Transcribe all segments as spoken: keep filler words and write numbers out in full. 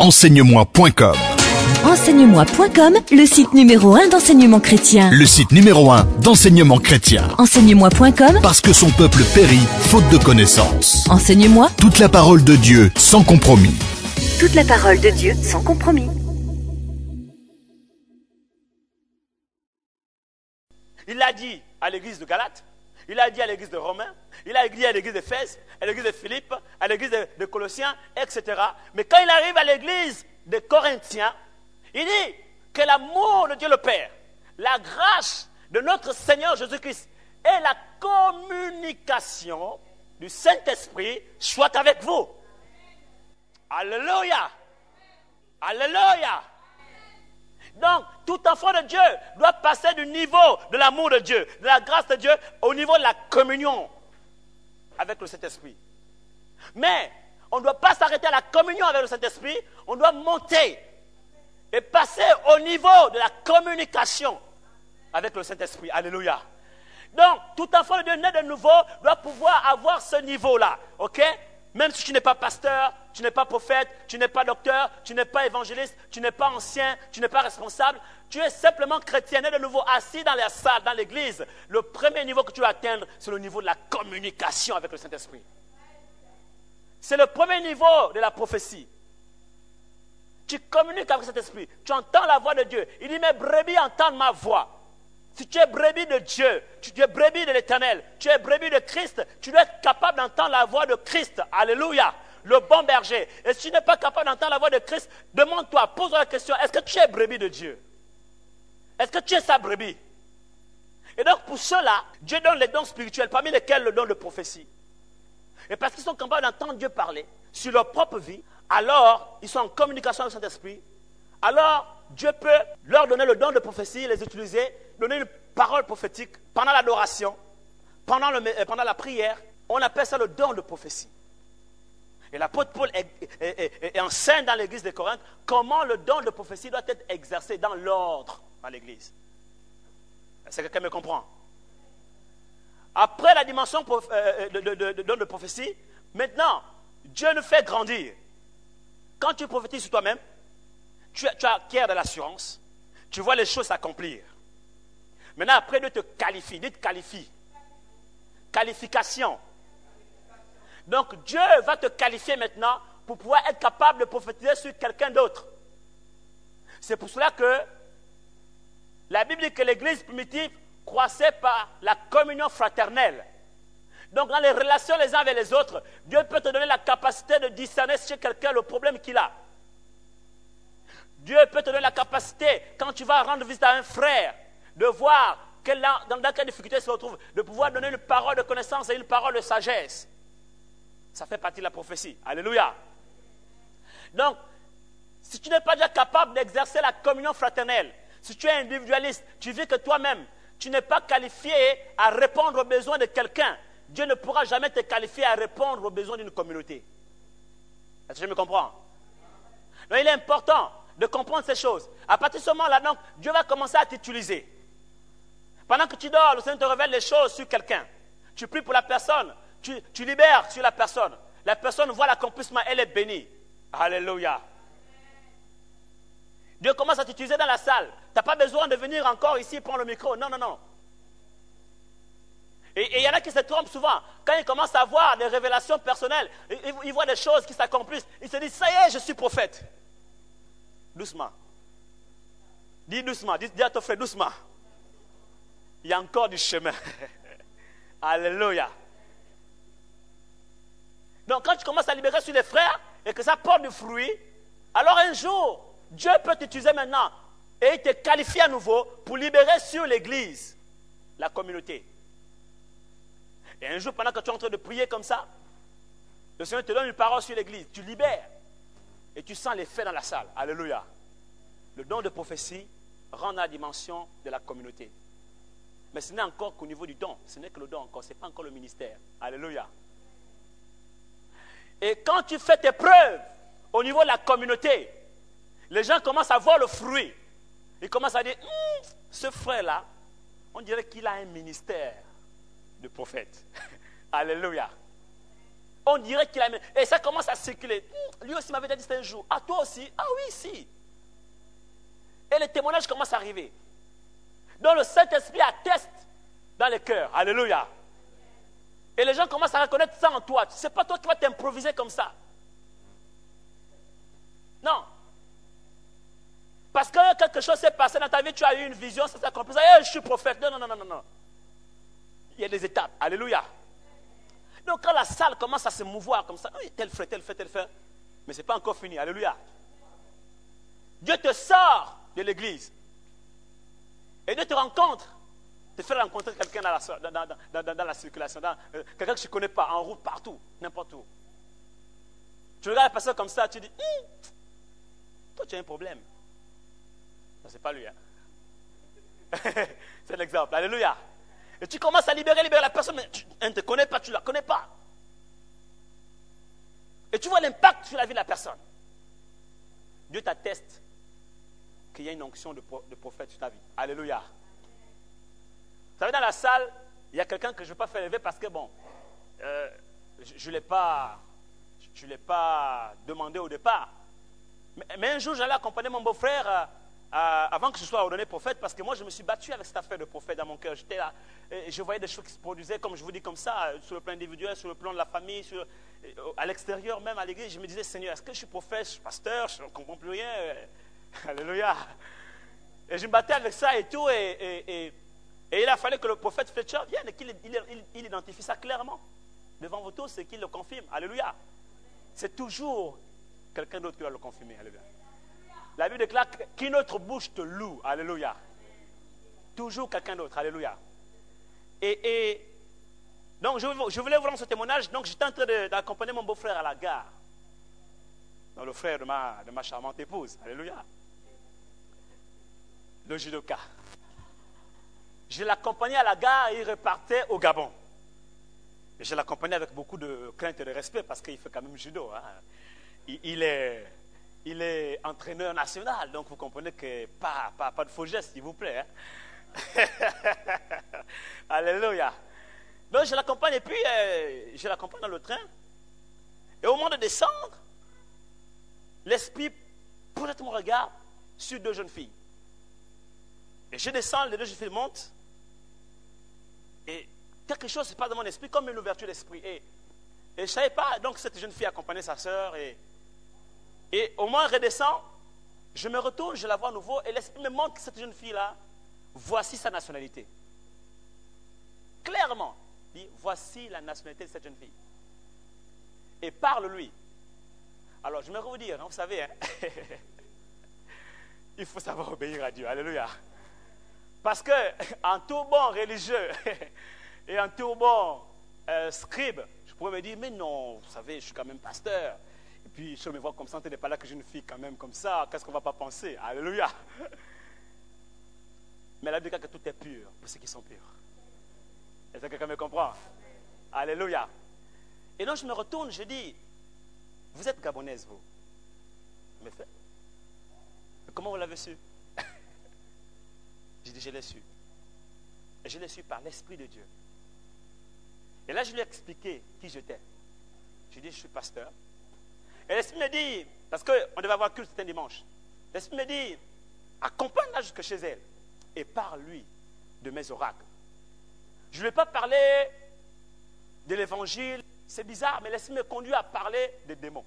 enseigne-moi point com. enseigne-moi point com, le site numéro un d'enseignement chrétien. Le site numéro un d'enseignement chrétien. enseigne-moi point com, Parce que son peuple périt faute de connaissances. Enseigne-moi. Toute la parole de Dieu sans compromis. Toute la parole de Dieu sans compromis. Il l'a dit à l'église de Galate, il a dit à l'église de Romains, il a dit à l'église d'Éphèse, à l'église de Philippe, à l'église de, de Colossiens, et cetera. Mais quand il arrive à l'église de Corinthiens, il dit que l'amour de Dieu le Père, la grâce de notre Seigneur Jésus-Christ et la communication du Saint-Esprit soient avec vous. Alléluia! Alléluia! Donc, tout enfant de Dieu doit passer du niveau de l'amour de Dieu, de la grâce de Dieu, au niveau de la communion avec le Saint-Esprit. Mais, on ne doit pas s'arrêter à la communion avec le Saint-Esprit, on doit monter et passer au niveau de la communication avec le Saint-Esprit. Alléluia. Donc, tout enfant de Dieu né de nouveau doit pouvoir avoir ce niveau-là, ok? Même si tu n'es pas pasteur, tu n'es pas prophète, tu n'es pas docteur, tu n'es pas évangéliste, tu n'es pas ancien, tu n'es pas responsable, tu es simplement chrétien, né de nouveau, assis dans la salle, dans l'église. Le premier niveau que tu vas atteindre, c'est le niveau de la communication avec le Saint-Esprit. C'est le premier niveau de la prophétie. Tu communiques avec cet esprit, tu entends la voix de Dieu. Il dit, mes brebis entendent ma voix. Si tu es brebis de Dieu, tu es brebis de l'Éternel, tu es brebis de Christ, tu dois être capable d'entendre la voix de Christ. Alléluia, le bon berger. Et si tu n'es pas capable d'entendre la voix de Christ, demande-toi, pose-toi la question, est-ce que tu es brebis de Dieu? Est-ce que tu es sa brebis? Et donc pour cela, Dieu donne les dons spirituels, parmi lesquels le don de prophétie. Et parce qu'ils sont capables d'entendre Dieu parler sur leur propre vie, alors ils sont en communication avec le Saint-Esprit. Alors Dieu peut leur donner le don de prophétie, les utiliser, donner une parole prophétique pendant l'adoration, pendant, le, pendant la prière. On appelle ça le don de prophétie. Et l'apôtre Paul est, est, est, est enseigne dans l'église de Corinthe comment le don de prophétie doit être exercé dans l'ordre dans l'église. Est-ce que quelqu'un me comprend? Après la dimension de, de, de, de, de don de prophétie, maintenant, Dieu nous fait grandir. Quand tu prophétises sur toi-même, tu, tu acquiers de l'assurance, tu vois les choses s'accomplir. Maintenant, après, Dieu te qualifie, Dieu te qualifie. Qualification. Donc, Dieu va te qualifier maintenant pour pouvoir être capable de prophétiser sur quelqu'un d'autre. C'est pour cela que la Bible dit que l'église primitive croissait par la communion fraternelle. Donc, dans les relations les uns avec les autres, Dieu peut te donner la capacité de discerner chez quelqu'un le problème qu'il a. Dieu peut te donner la capacité, quand tu vas rendre visite à un frère, de voir quelle, dans, dans quelle difficulté il se retrouve, de pouvoir donner une parole de connaissance et une parole de sagesse. Ça fait partie de la prophétie. Alléluia. Donc, si tu n'es pas déjà capable d'exercer la communion fraternelle, si tu es individualiste, tu vis que toi-même, tu n'es pas qualifié à répondre aux besoins de quelqu'un, Dieu ne pourra jamais te qualifier à répondre aux besoins d'une communauté. Est-ce que je me comprends? Donc, il est important de comprendre ces choses. À partir de ce moment-là, donc, Dieu va commencer à t'utiliser. Pendant que tu dors, le Seigneur te révèle les choses sur quelqu'un. Tu pries pour la personne, tu, tu libères sur la personne. La personne voit l'accomplissement, elle est bénie. Alléluia. Dieu commence à t'utiliser dans la salle. Tu n'as pas besoin de venir encore ici prendre le micro. Non, non, non. Et il y en a qui se trompent souvent. Quand ils commencent à voir des révélations personnelles, ils, ils voient des choses qui s'accomplissent. Ils se disent, ça y est, je suis prophète. Doucement. Dis doucement. Dis, dis à ton frère, doucement. Il y a encore du chemin. Alléluia. Donc quand tu commences à libérer sur les frères et que ça porte du fruit, alors un jour, Dieu peut t'utiliser maintenant et il te qualifie à nouveau pour libérer sur l'église, la communauté. Et un jour, pendant que tu es en train de prier comme ça, le Seigneur te donne une parole sur l'église, tu libères et tu sens l'effet dans la salle. Alléluia. Le don de prophétie rend la dimension de la communauté. Mais ce n'est encore qu'au niveau du don, ce n'est que le don encore, ce n'est pas encore le ministère. Alléluia. Et quand tu fais tes preuves au niveau de la communauté, les gens commencent à voir le fruit. Ils commencent à dire, hm, ce frère-là, on dirait qu'il a un ministère de prophète. Alléluia. On dirait qu'il a... Et ça commence à circuler. Lui aussi m'avait dit un jour. Ah, toi aussi? Ah oui, si. Et les témoignages commencent à arriver. Donc le Saint-Esprit atteste dans les cœurs. Alléluia. Et les gens commencent à reconnaître ça en toi. Ce n'est pas toi qui vas t'improviser comme ça. Non. Parce que quelque chose s'est passé dans ta vie, tu as eu une vision, ça s'est accompli. Hey, je suis prophète. Non, non, non, non, non. Il y a des étapes. Alléluia. Donc quand la salle commence à se mouvoir comme ça, oui, tel fait, tel fait, tel fait. Mais ce n'est pas encore fini. Alléluia. Dieu te sort de l'église. Et Dieu te rencontre. Te fait rencontrer quelqu'un dans la, dans, dans, dans, dans la circulation. Euh, quelqu'un que tu ne connais pas, en route, partout, n'importe où. Tu regardes la personne comme ça, tu dis, hm, toi tu as un problème. Non, ce n'est pas lui. Hein? C'est l'exemple. Alléluia. Et tu commences à libérer, libérer la personne, mais tu, elle ne te connaît pas, tu ne la connais pas. Et tu vois l'impact sur la vie de la personne. Dieu t'atteste qu'il y a une onction de, de prophète sur ta vie. Alléluia. Vous savez, dans la salle, il y a quelqu'un que je ne vais pas faire lever parce que, bon, euh, je ne l'ai pas, je l'ai pas demandé au départ. Mais, mais un jour, j'allais accompagner mon beau-frère euh, euh, avant que je sois ordonné prophète parce que moi, je me suis battu avec cette affaire de prophète dans mon cœur. J'étais là, et je voyais des choses qui se produisaient, comme je vous dis, comme ça, sur le plan individuel, sur le plan de la famille, sur, à l'extérieur, même à l'église. Je me disais, Seigneur, est-ce que je suis prophète, je suis pasteur, je ne comprends plus rien. Alléluia. Et je me battais avec ça et tout, et... et, et Et il a fallu que le prophète Fletcher vienne et qu'il il, il, il identifie ça clairement devant vous tous et qu'il le confirme. Alléluia. C'est toujours quelqu'un d'autre qui va le confirmer. Alléluia. La Bible déclare qu'une autre bouche te loue. Alléluia. Toujours quelqu'un d'autre. Alléluia. Et, et donc je, je voulais vous rendre ce témoignage. Donc j'étais en train d'accompagner mon beau-frère à la gare. Donc, le frère de ma, de ma charmante épouse. Alléluia. Le judoka. Je l'accompagnais à la gare et il repartait au Gabon. Et je l'accompagnais avec beaucoup de crainte et de respect parce qu'il fait quand même judo. Hein. Il, il, est, il est entraîneur national, donc vous comprenez que pas, pas, pas de faux gestes, s'il vous plaît. Hein. Alléluia. Donc je l'accompagne et puis euh, je l'accompagne dans le train. Et au moment de descendre, l'esprit projette mon regard sur deux jeunes filles. Et je descends, les deux jeunes filles montent. Et quelque chose se passe dans mon esprit, comme une ouverture d'esprit. Et, et je ne savais pas, donc cette jeune fille accompagnait sa sœur. Et, et au moins, elle redescend, je me retourne, je la vois à nouveau. Et l'esprit me montre que cette jeune fille-là, voici sa nationalité. Clairement, dit, voici la nationalité de cette jeune fille. Et parle-lui. Alors, je me vous dire, hein, vous savez, hein, il faut savoir obéir à Dieu. Alléluia. Parce que en tout bon religieux et en tout bon euh, scribe, je pourrais me dire, mais non, vous savez, je suis quand même pasteur. Et puis, je me vois comme ça, tu n'es pas là que j'ai une fille quand même comme ça, qu'est-ce qu'on ne va pas penser? Alléluia. Mais la Bible dit que tout est pur pour ceux qui sont purs. Est-ce que quelqu'un me comprend? Alléluia. Et donc, je me retourne, je dis, vous êtes gabonaise, vous? Mais fait, comment vous l'avez su? J'ai dit, je l'ai su. Et je l'ai su par l'Esprit de Dieu. Et là, je lui ai expliqué qui j'étais. Je lui ai dit, je suis pasteur. Et l'Esprit me dit, parce qu'on devait avoir culte, c'était un dimanche. L'Esprit me dit, accompagne-la jusque chez elle et parle-lui de mes oracles. Je ne lui ai pas parlé de l'évangile. C'est bizarre, mais l'Esprit me conduit à parler des démons.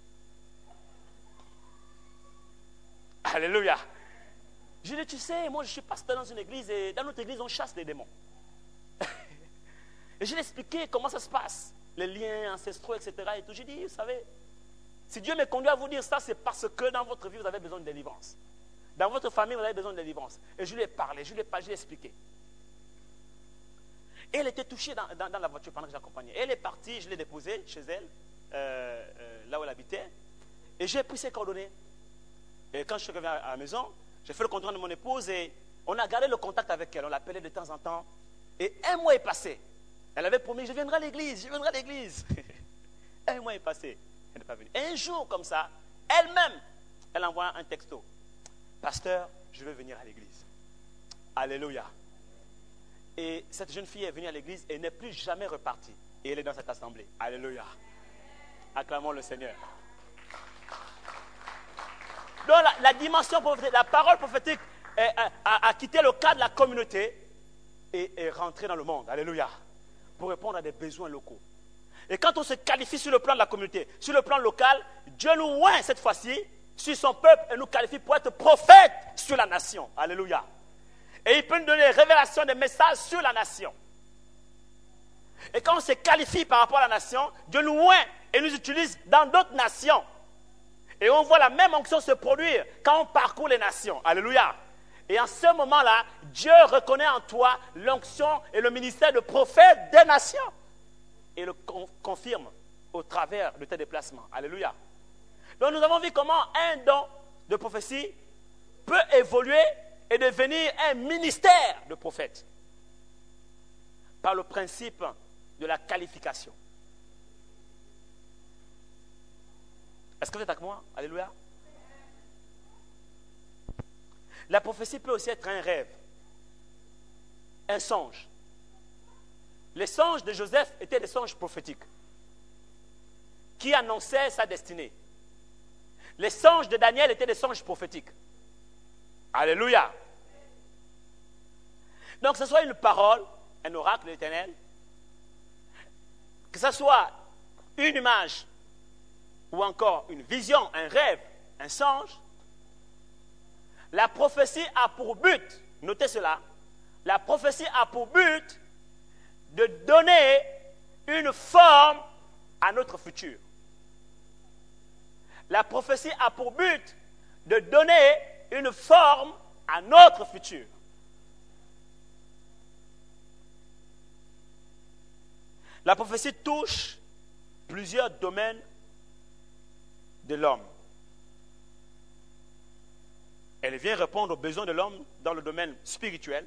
Alléluia. Je lui ai dit, tu sais, moi je suis pasteur dans une église et dans notre église on chasse les démons. Et je lui ai expliqué comment ça se passe, les liens ancestraux, et cetera. Et tout. J'ai dit, vous savez, si Dieu me conduit à vous dire ça, c'est parce que dans votre vie vous avez besoin de délivrance. Dans votre famille vous avez besoin de délivrance. Et je lui ai parlé, je lui ai, je lui ai expliqué. Et elle était touchée dans, dans, dans la voiture pendant que j'accompagnais. Elle est partie, je l'ai déposée chez elle, euh, euh, là où elle habitait. Et j'ai pris ses coordonnées. Et quand je suis revenu à la maison, j'ai fait le contrôle de mon épouse et on a gardé le contact avec elle. On l'appelait de temps en temps. Et un mois est passé. Elle avait promis, je viendrai à l'église, je viendrai à l'église. Un mois est passé. Elle n'est pas venue. Et un jour comme ça, elle-même, elle envoie un texto. Pasteur, je veux venir à l'église. Alléluia. Et cette jeune fille est venue à l'église et n'est plus jamais repartie. Et elle est dans cette assemblée. Alléluia. Acclamons le Seigneur. Donc la, la dimension prophétique, la parole prophétique est, a, a quitté le cadre de la communauté et est rentrée dans le monde. Alléluia. Pour répondre à des besoins locaux. Et quand on se qualifie sur le plan de la communauté, sur le plan local, Dieu nous oint cette fois-ci sur son peuple et nous qualifie pour être prophète sur la nation. Alléluia. Et il peut nous donner révélation des messages sur la nation. Et quand on se qualifie par rapport à la nation, Dieu nous oint et nous utilise dans d'autres nations. Et on voit la même onction se produire quand on parcourt les nations. Alléluia. Et en ce moment-là, Dieu reconnaît en toi l'onction et le ministère de prophète des nations. Et le confirme au travers de tes déplacements. Alléluia. Donc nous avons vu comment un don de prophétie peut évoluer et devenir un ministère de prophète. Par le principe de la qualification. Est-ce que vous êtes avec moi? Alléluia. La prophétie peut aussi être un rêve, un songe. Les songes de Joseph étaient des songes prophétiques qui annonçaient sa destinée. Les songes de Daniel étaient des songes prophétiques. Alléluia. Donc que ce soit une parole, un oracle de l'Éternel, que ce soit une image, ou encore une vision, un rêve, un songe, la prophétie a pour but, notez cela, la prophétie a pour but de donner une forme à notre futur. La prophétie a pour but de donner une forme à notre futur. La prophétie touche plusieurs domaines de l'homme. Elle vient répondre aux besoins de l'homme dans le domaine spirituel.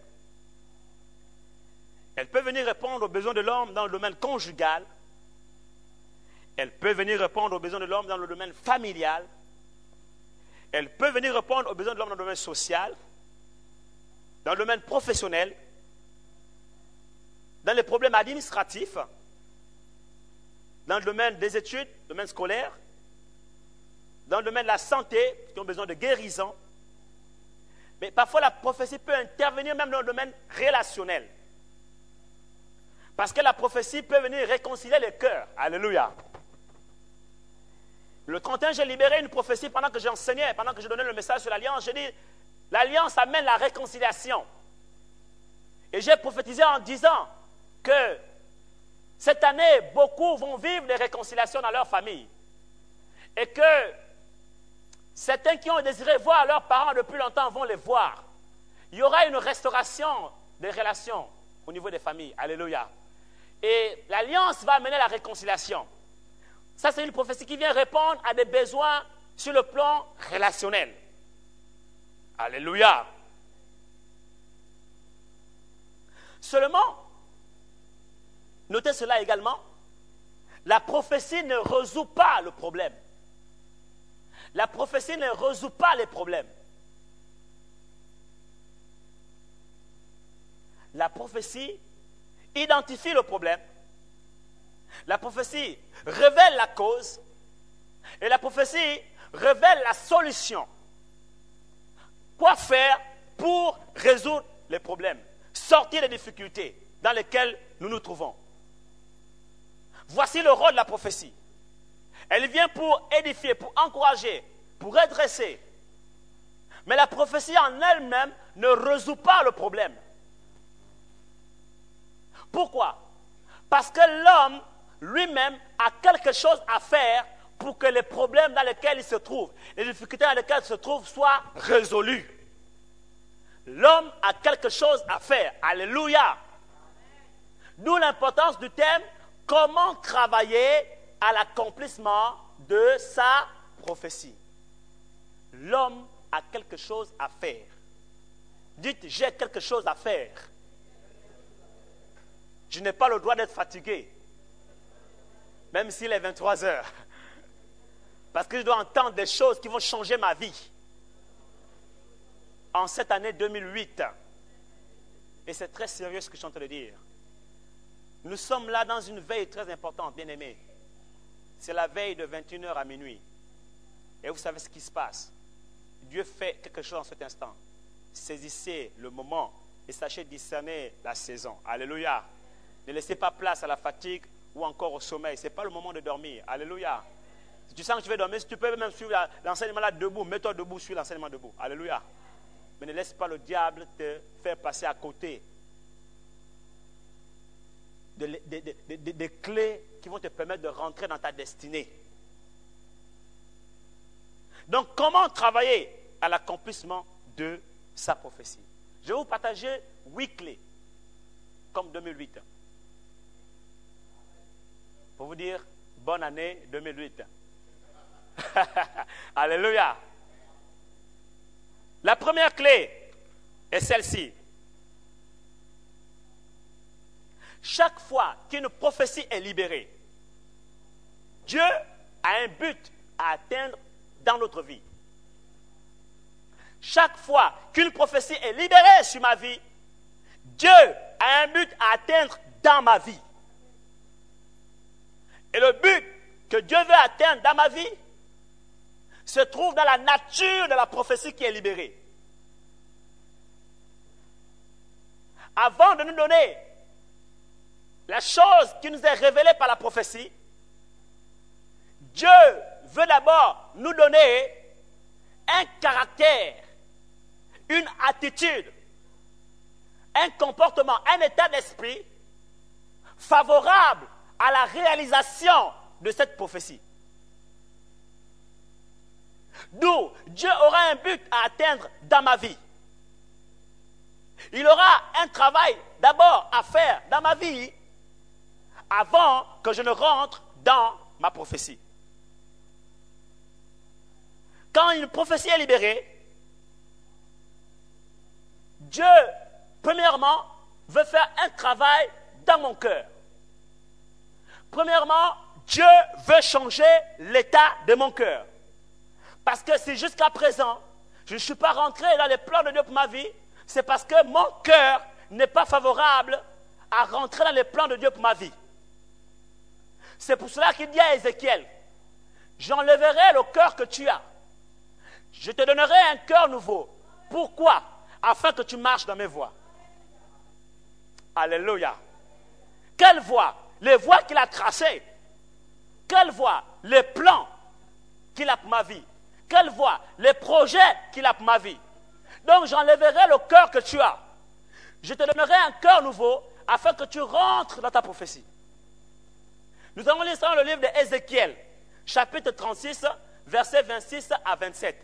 Elle peut venir répondre aux besoins de l'homme dans le domaine conjugal. Elle peut venir répondre aux besoins de l'homme dans le domaine familial. Elle peut venir répondre aux besoins de l'homme dans le domaine social, dans le domaine professionnel, dans les problèmes administratifs, dans le domaine des études, le domaine scolaire, dans le domaine de la santé, qui ont besoin de guérison. Mais parfois, la prophétie peut intervenir même dans le domaine relationnel. Parce que la prophétie peut venir réconcilier les cœurs. Alléluia. Le trente et un, j'ai libéré une prophétie pendant que j'enseignais, pendant que je donnais le message sur l'alliance. J'ai dit, l'alliance amène la réconciliation. Et j'ai prophétisé en disant que cette année, beaucoup vont vivre des réconciliations dans leur famille. Et que certains qui ont désiré voir leurs parents depuis longtemps vont les voir. Il y aura une restauration des relations au niveau des familles. Alléluia. Et l'alliance va amener la réconciliation. Ça, c'est une prophétie qui vient répondre à des besoins sur le plan relationnel. Alléluia. Seulement, notez cela également, la prophétie ne résout pas le problème. La prophétie ne résout pas les problèmes. La prophétie identifie le problème. La prophétie révèle la cause. Et la prophétie révèle la solution. Quoi faire pour résoudre les problèmes, sortir des difficultés dans lesquelles nous nous trouvons. Voici le rôle de la prophétie. Elle vient pour édifier, pour encourager, pour redresser. Mais la prophétie en elle-même ne résout pas le problème. Pourquoi? Parce que l'homme lui-même a quelque chose à faire pour que les problèmes dans lesquels il se trouve, les difficultés dans lesquelles il se trouve soient résolus. L'homme a quelque chose à faire. Alléluia. D'où l'importance du thème « Comment travailler à l'accomplissement de sa prophétie ». L'homme a quelque chose à faire. Dites « J'ai quelque chose à faire ». Je n'ai pas le droit d'être fatigué, même s'il est vingt-trois heures. Parce que je dois entendre des choses qui vont changer ma vie. En cette année deux mille huit. Et c'est très sérieux ce que je suis en train de dire. Nous sommes là dans une veille très importante, bien-aimés. C'est la veille de vingt et une heures à minuit. Et vous savez ce qui se passe. Dieu fait quelque chose en cet instant. Saisissez le moment et sachez discerner la saison. Alléluia. Ne laissez pas place à la fatigue ou encore au sommeil. Ce n'est pas le moment de dormir. Alléluia. Si tu sens que tu veux dormir, si tu peux même suivre l'enseignement là debout, mets-toi debout, suis l'enseignement debout. Alléluia. Mais ne laisse pas le diable te faire passer à côté des de, de, de, de, de clés qui vont te permettre de rentrer dans ta destinée. Donc, comment travailler à l'accomplissement de sa prophétie? Je vais vous partager huit clés, comme deux mille huit. Pour vous dire, bonne année deux mille huit. Alléluia. La première clé est celle-ci. Chaque fois qu'une prophétie est libérée, Dieu a un but à atteindre dans notre vie. Chaque fois qu'une prophétie est libérée sur ma vie, Dieu a un but à atteindre dans ma vie. Et le but que Dieu veut atteindre dans ma vie se trouve dans la nature de la prophétie qui est libérée. Avant de nous donner la chose qui nous est révélée par la prophétie, Dieu veut d'abord nous donner un caractère, une attitude, un comportement, un état d'esprit favorable à la réalisation de cette prophétie. D'où Dieu aura un but à atteindre dans ma vie. Il aura un travail d'abord à faire dans ma vie avant que je ne rentre dans ma prophétie. Quand une prophétie est libérée, Dieu, premièrement, veut faire un travail dans mon cœur. Premièrement, Dieu veut changer l'état de mon cœur. Parce que si jusqu'à présent, je ne suis pas rentré dans les plans de Dieu pour ma vie, c'est parce que mon cœur n'est pas favorable à rentrer dans les plans de Dieu pour ma vie. C'est pour cela qu'il dit à Ézéchiel, j'enlèverai le cœur que tu as. Je te donnerai un cœur nouveau. Pourquoi? Afin que tu marches dans mes voies. Alléluia. Quelle voie? Les voies qu'il a tracées. Quelle voie? Les plans qu'il a pour ma vie. Quelle voie? Les projets qu'il a pour ma vie. Donc j'enlèverai le cœur que tu as. Je te donnerai un cœur nouveau afin que tu rentres dans ta prophétie. Nous allons lire dans le livre d'Ézéchiel, chapitre trente-six, versets vingt-six à vingt-sept.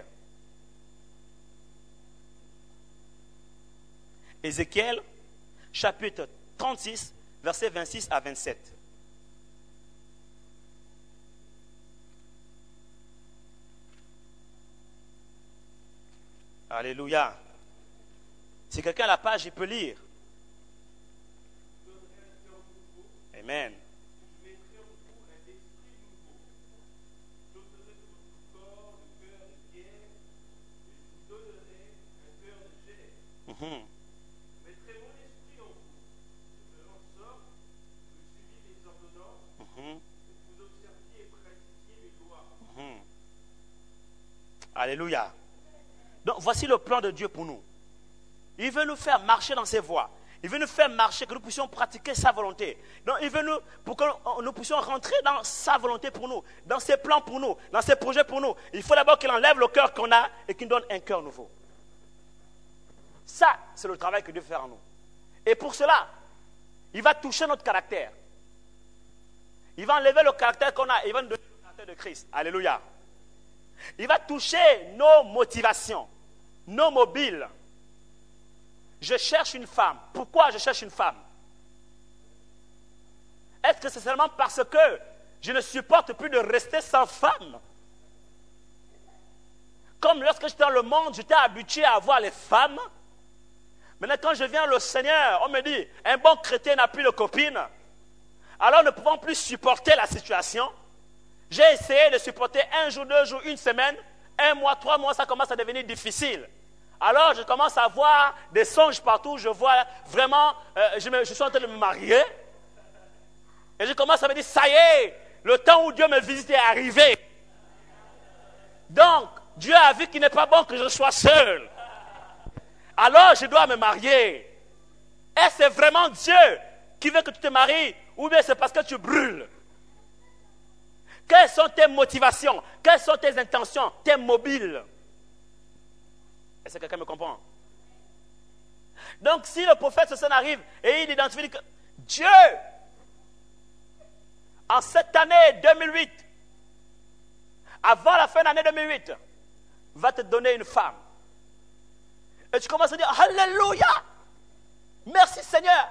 Ézéchiel, chapitre trente-six, versets vingt-six à vingt-sept. Alléluia. Si quelqu'un a la page, il peut lire. Amen. Mm-hmm. Mm-hmm. Alléluia. Donc voici le plan de Dieu pour nous. Il veut nous faire marcher dans ses voies. Il veut nous faire marcher, que nous puissions pratiquer sa volonté. Donc il veut nous, pour que nous puissions rentrer dans sa volonté pour nous, dans ses plans pour nous, dans ses projets pour nous. Il faut d'abord qu'il enlève le cœur qu'on a et qu'il nous donne un cœur nouveau. Ça, c'est le travail que Dieu veut faire en nous. Et pour cela, il va toucher notre caractère. Il va enlever le caractère qu'on a et il va nous donner le caractère de Christ. Alléluia. Il va toucher nos motivations, nos mobiles. Je cherche une femme. Pourquoi je cherche une femme? Est-ce que c'est seulement parce que je ne supporte plus de rester sans femme? Comme lorsque j'étais dans le monde, j'étais habitué à avoir les femmes. Maintenant, quand je viens au Seigneur, on me dit, un bon chrétien n'a plus de copine. Alors, ne pouvant plus supporter la situation, j'ai essayé de supporter un jour, deux jours, une semaine, un mois, trois mois, ça commence à devenir difficile. Alors, je commence à voir des songes partout, je vois vraiment, euh, je, me, je suis en train de me marier, et je commence à me dire, ça y est, Le temps où Dieu me visite est arrivé. Donc, Dieu a vu qu'il n'est pas bon que je sois seul. Alors, je dois me marier. Est-ce que c'est vraiment Dieu qui veut que tu te maries ou bien c'est parce que tu brûles? Quelles sont tes motivations? Quelles sont tes intentions? Tes mobiles? Est-ce que quelqu'un me comprend? Donc, si le prophète Sosthène arrive et il identifie que Dieu, en cette année deux mille huit, avant la fin de l'année deux mille huit, va te donner une femme. Et tu commences à dire, Alléluia! Merci Seigneur!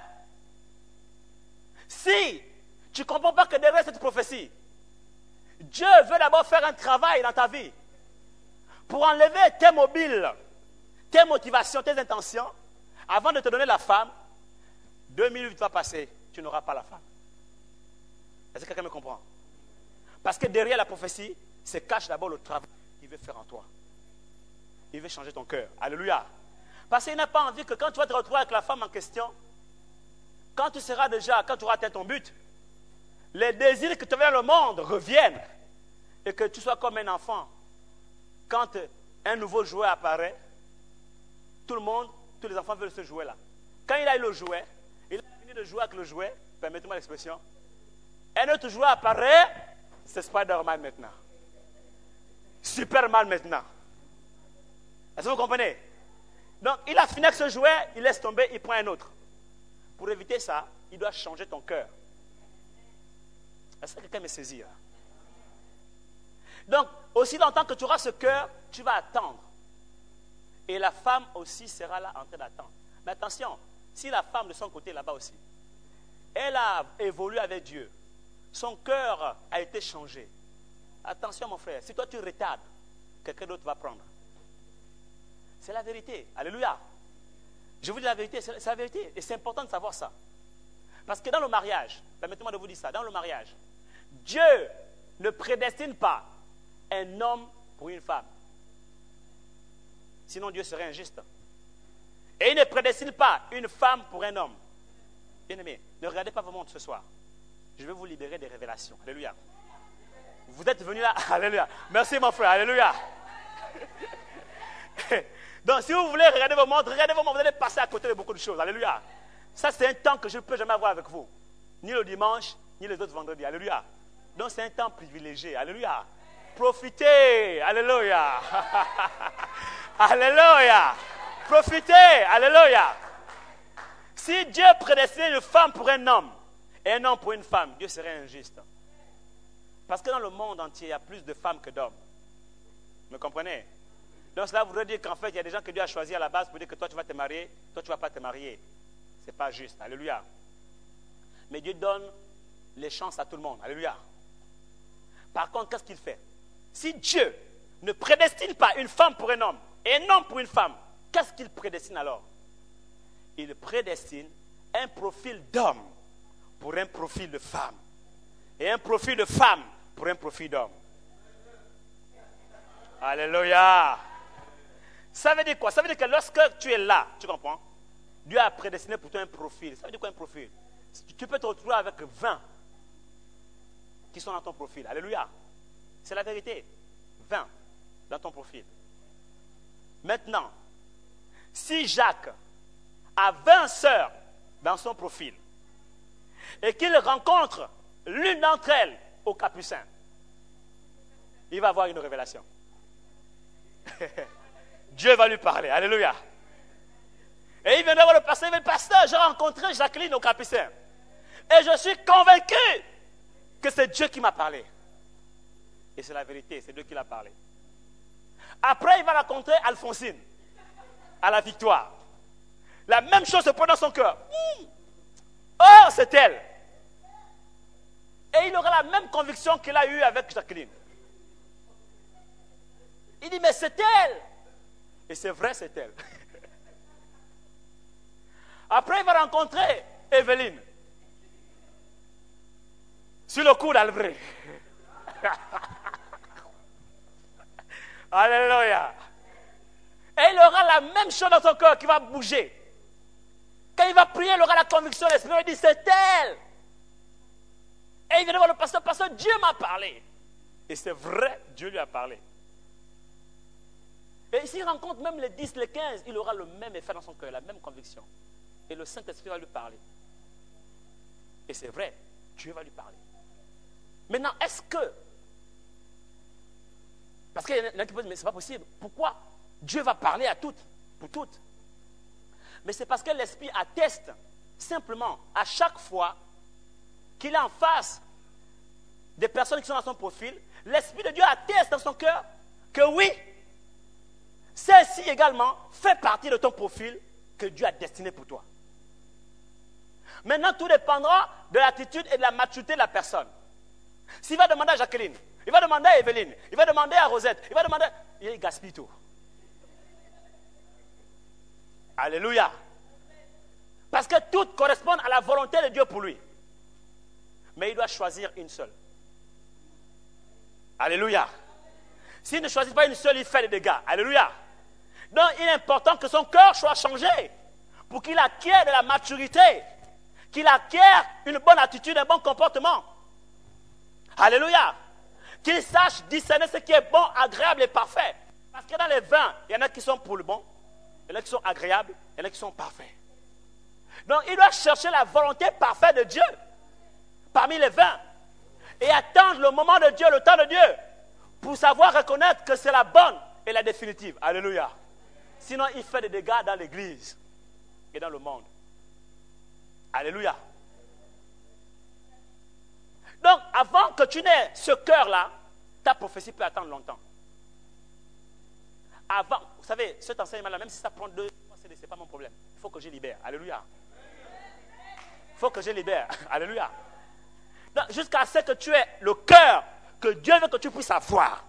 Si tu ne comprends pas que derrière cette prophétie, Dieu veut d'abord faire un travail dans ta vie pour enlever tes mobiles, tes motivations, tes intentions, avant de te donner la femme, deux mille huit va passer, tu n'auras pas la femme. Est-ce que quelqu'un me comprend? Parce que derrière la prophétie, se cache d'abord le travail qu'il veut faire en toi. Il veut changer ton cœur. Alléluia. Parce qu'il n'a pas envie que quand tu vas te retrouver avec la femme en question, quand tu seras déjà, quand tu auras atteint ton but, les désirs que tu avais dans le monde reviennent et que tu sois comme un enfant. Quand un nouveau jouet apparaît, tout le monde, tous les enfants veulent ce jouet-là. Quand il a eu le jouet, il a fini de jouer avec le jouet, permettez-moi l'expression, un autre jouet apparaît, c'est Spider-Man maintenant. Superman maintenant. Est-ce que vous comprenez? Donc, il a fini avec ce jouet, il laisse tomber, il prend un autre. Pour éviter ça, il doit changer ton cœur. Est-ce que quelqu'un me saisit là? Donc, aussi longtemps que tu auras ce cœur, tu vas attendre. Et la femme aussi sera là en train d'attendre. Mais attention, si la femme de son côté là-bas aussi, elle a évolué avec Dieu, son cœur a été changé. Attention mon frère, si toi tu retardes, quelqu'un d'autre va prendre. C'est la vérité. Alléluia. Je vous dis la vérité, c'est la vérité. Et c'est important de savoir ça. Parce que dans le mariage, permettez-moi de vous dire ça, dans le mariage, Dieu ne prédestine pas un homme pour une femme. Sinon Dieu serait injuste. Et il ne prédestine pas une femme pour un homme. Bien aimé, ne regardez pas vos montres ce soir. Je vais vous libérer des révélations. Alléluia. Vous êtes venus là. Alléluia. Merci mon frère. Alléluia. Donc si vous voulez regarder vos montres, regardez vos montres, vous allez passer à côté de beaucoup de choses. Alléluia. Ça c'est un temps que je ne peux jamais avoir avec vous. Ni le dimanche, ni les autres vendredis. Alléluia. Donc c'est un temps privilégié. Alléluia. Profitez. Alléluia. Alléluia. Profitez. Alléluia. Si Dieu prédestinait une femme pour un homme et un homme pour une femme, Dieu serait injuste. Parce que dans le monde entier, il y a plus de femmes que d'hommes. Vous me comprenez? Donc cela voudrait dire qu'en fait, il y a des gens que Dieu a choisis à la base pour dire que toi tu vas te marier, toi tu ne vas pas te marier. Ce n'est pas juste. Alléluia. Mais Dieu donne les chances à tout le monde. Alléluia. Par contre, qu'est-ce qu'il fait? Si Dieu ne prédestine pas une femme pour un homme et un homme pour une femme, qu'est-ce qu'il prédestine alors? Il prédestine un profil d'homme pour un profil de femme. Et un profil de femme pour un profil d'homme. Alléluia. Ça veut dire quoi? Ça veut dire que lorsque tu es là, tu comprends? Dieu a prédestiné pour toi un profil. Ça veut dire quoi un profil? Tu peux te retrouver avec vingt qui sont dans ton profil. Alléluia. C'est la vérité. vingt dans ton profil. Maintenant, si Jacques a vingt sœurs dans son profil et qu'il rencontre l'une d'entre elles au Capucin, il va avoir une révélation. Dieu va lui parler. Alléluia. Et il vient voir le pasteur. Il dit, pasteur, j'ai rencontré Jacqueline au Capucin. Et je suis convaincu que c'est Dieu qui m'a parlé. Et c'est la vérité, c'est Dieu qui l'a parlé. Après, il va rencontrer Alphonsine à la Victoire. La même chose se produit dans son cœur. Oh, c'est elle. Et il aura la même conviction qu'il a eue avec Jacqueline. Il dit, mais c'est elle. Et c'est vrai, c'est elle. Après, il va rencontrer Evelyne. Sur le coup d'Albret. Alléluia. Et il aura la même chose dans son cœur qui va bouger. Quand il va prier, il aura la conviction, l'Esprit lui dit, c'est elle. Et il vient voir le pasteur, pasteur, Dieu m'a parlé. Et c'est vrai, Dieu lui a parlé. Et s'il rencontre même les dix, les quinze, il aura le même effet dans son cœur, la même conviction. Et le Saint-Esprit va lui parler. Et c'est vrai, Dieu va lui parler. Maintenant, est-ce que... Parce qu'il y en a qui posent, mais ce n'est pas possible. Pourquoi Dieu va parler à toutes, pour toutes? Mais c'est parce que l'Esprit atteste simplement à chaque fois qu'il est en face des personnes qui sont dans son profil, l'Esprit de Dieu atteste dans son cœur que oui, celle-ci également fait partie de ton profil que Dieu a destiné pour toi. Maintenant, tout dépendra de l'attitude et de la maturité de la personne. S'il va demander à Jacqueline, il va demander à Evelyne, il va demander à Rosette, il va demander... Il gaspille tout. Alléluia. Parce que toutes correspondent à la volonté de Dieu pour lui. Mais il doit choisir une seule. Alléluia. S'il ne choisit pas une seule, il fait des dégâts. Alléluia. Donc, il est important que son cœur soit changé pour qu'il acquiert de la maturité, qu'il acquiert une bonne attitude, un bon comportement. Alléluia. Qu'il sache discerner ce qui est bon, agréable et parfait. Parce que dans les vins, il y en a qui sont pour le bon, il y en a qui sont agréables, il y en a qui sont parfaits. Donc, il doit chercher la volonté parfaite de Dieu parmi les vins et attendre le moment de Dieu, le temps de Dieu, pour savoir reconnaître que c'est la bonne et la définitive. Alléluia. Sinon, il fait des dégâts dans l'église et dans le monde. Alléluia. Donc, avant que tu n'aies ce cœur-là, ta prophétie peut attendre longtemps. Avant, vous savez, cet enseignement-là, même si ça prend deux mois, ce n'est pas mon problème. Il faut que je libère. Alléluia. Il faut que je libère. Alléluia. Jusqu'à ce que tu aies le cœur que Dieu veut que tu puisses avoir,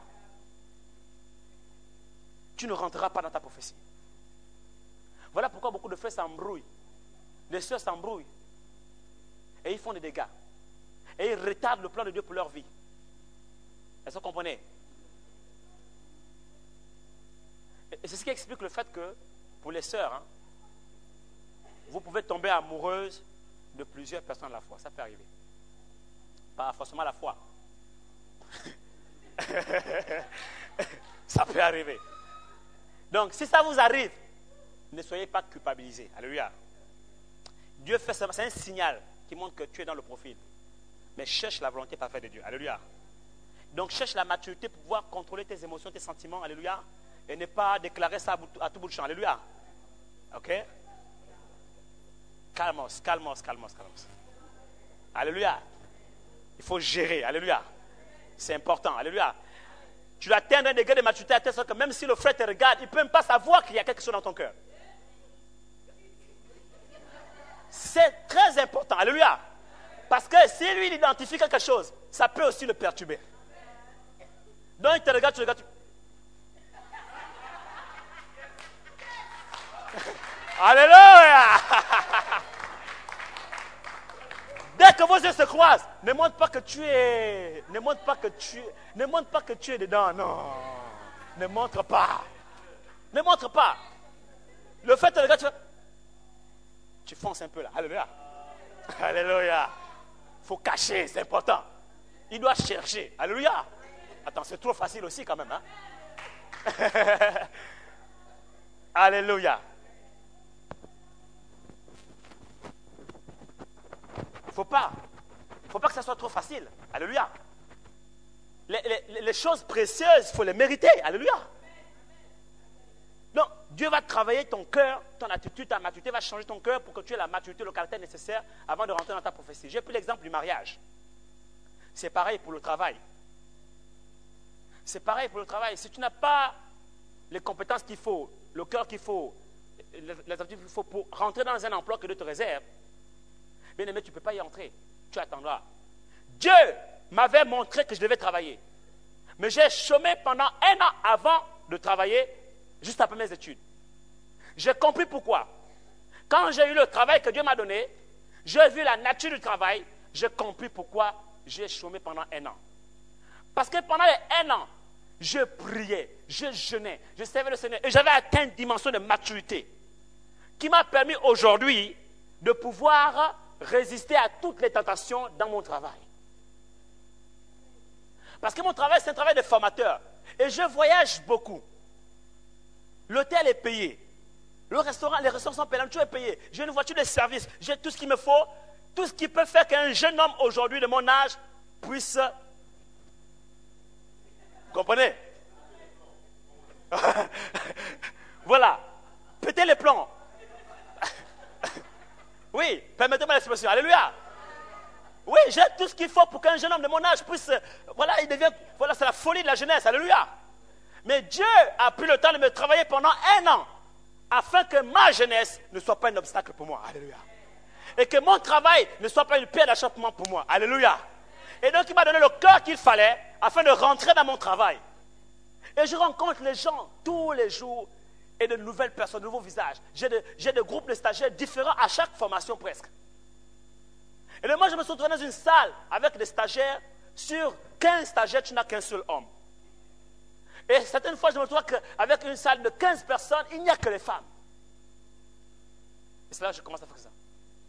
tu ne rentreras pas dans ta prophétie. Voilà pourquoi beaucoup de frères s'embrouillent. Les sœurs s'embrouillent. Et ils font des dégâts. Et ils retardent le plan de Dieu pour leur vie. Est-ce que vous comprenez? Et c'est ce qui explique le fait que, pour les sœurs, hein, vous pouvez tomber amoureuse de plusieurs personnes à la fois. Ça peut arriver. Pas forcément à la fois. Ça peut arriver. Donc, si ça vous arrive, ne soyez pas culpabilisés. Alléluia. Dieu fait ça, c'est un signal qui montre que tu es dans le profil. Mais cherche la volonté parfaite de Dieu. Alléluia. Donc, cherche la maturité pour pouvoir contrôler tes émotions, tes sentiments. Alléluia. Et ne pas déclarer ça à tout bout de champ. Alléluia. Ok? Calmos, calmos, calmos, calmos. Alléluia. Il faut gérer. Alléluia. C'est important. Alléluia. Tu dois atteindre un degré de maturité à telle sorte que même si le frère te regarde, il ne peut même pas savoir qu'il y a quelque chose dans ton cœur. C'est très important. Alléluia. Parce que si lui, il identifie quelque chose, ça peut aussi le perturber. Donc, il te regarde, tu regardes. Tu... Alléluia. Dès que vos yeux se croisent, ne montre pas que tu es, ne montre pas que tu, ne montre pas que tu es dedans. Non, ne montre pas, ne montre pas. Le fait de regarder, tu, tu fonces un peu là. Alléluia, alléluia. Faut cacher, c'est important. Il doit chercher. Alléluia. Attends, c'est trop facile aussi quand même, hein? Alléluia. Faut pas. Faut pas que ça soit trop facile. Alléluia. Les, les, les choses précieuses, il faut les mériter. Alléluia. Donc, Dieu va travailler ton cœur, ton attitude, ta maturité va changer ton cœur pour que tu aies la maturité, le caractère nécessaire avant de rentrer dans ta prophétie. J'ai pris l'exemple du mariage. C'est pareil pour le travail. C'est pareil pour le travail. Si tu n'as pas les compétences qu'il faut, le cœur qu'il faut, les attitudes qu'il faut pour rentrer dans un emploi que Dieu te réserve, bien aimé, tu ne peux pas y entrer. Tu attendras. Dieu m'avait montré que je devais travailler. Mais j'ai chômé pendant un an avant de travailler, juste après mes études. J'ai compris pourquoi. Quand j'ai eu le travail que Dieu m'a donné, j'ai vu la nature du travail, j'ai compris pourquoi j'ai chômé pendant un an. Parce que pendant les un an, je priais, je jeûnais, je servais le Seigneur et j'avais atteint une dimension de maturité qui m'a permis aujourd'hui de pouvoir résister à toutes les tentations dans mon travail. Parce que mon travail, c'est un travail de formateur. Et je voyage beaucoup. L'hôtel est payé. Le restaurant, les restaurants sont payés, tout est payé. J'ai une voiture de service, j'ai tout ce qu'il me faut, tout ce qui peut faire qu'un jeune homme aujourd'hui de mon âge puisse... Vous comprenez? Voilà. Péter les plombs. Oui, permettez-moi l'expression. Alléluia. Oui, j'ai tout ce qu'il faut pour qu'un jeune homme de mon âge puisse... Voilà, il devient... Voilà, c'est la folie de la jeunesse. Alléluia. Mais Dieu a pris le temps de me travailler pendant un an afin que ma jeunesse ne soit pas un obstacle pour moi. Alléluia. Et que mon travail ne soit pas une pierre d'achoppement pour moi. Alléluia. Et donc, il m'a donné le cœur qu'il fallait afin de rentrer dans mon travail. Et je rencontre les gens tous les jours et de nouvelles personnes, de nouveaux visages. J'ai de, j'ai des groupes de stagiaires différents à chaque formation presque. Et donc, moi, je me suis retrouvé dans une salle avec des stagiaires. Sur quinze stagiaires, tu n'as qu'un seul homme. Et certaines fois, je me retrouve avec une salle de quinze personnes, il n'y a que les femmes. Et c'est là que je commence à faire ça.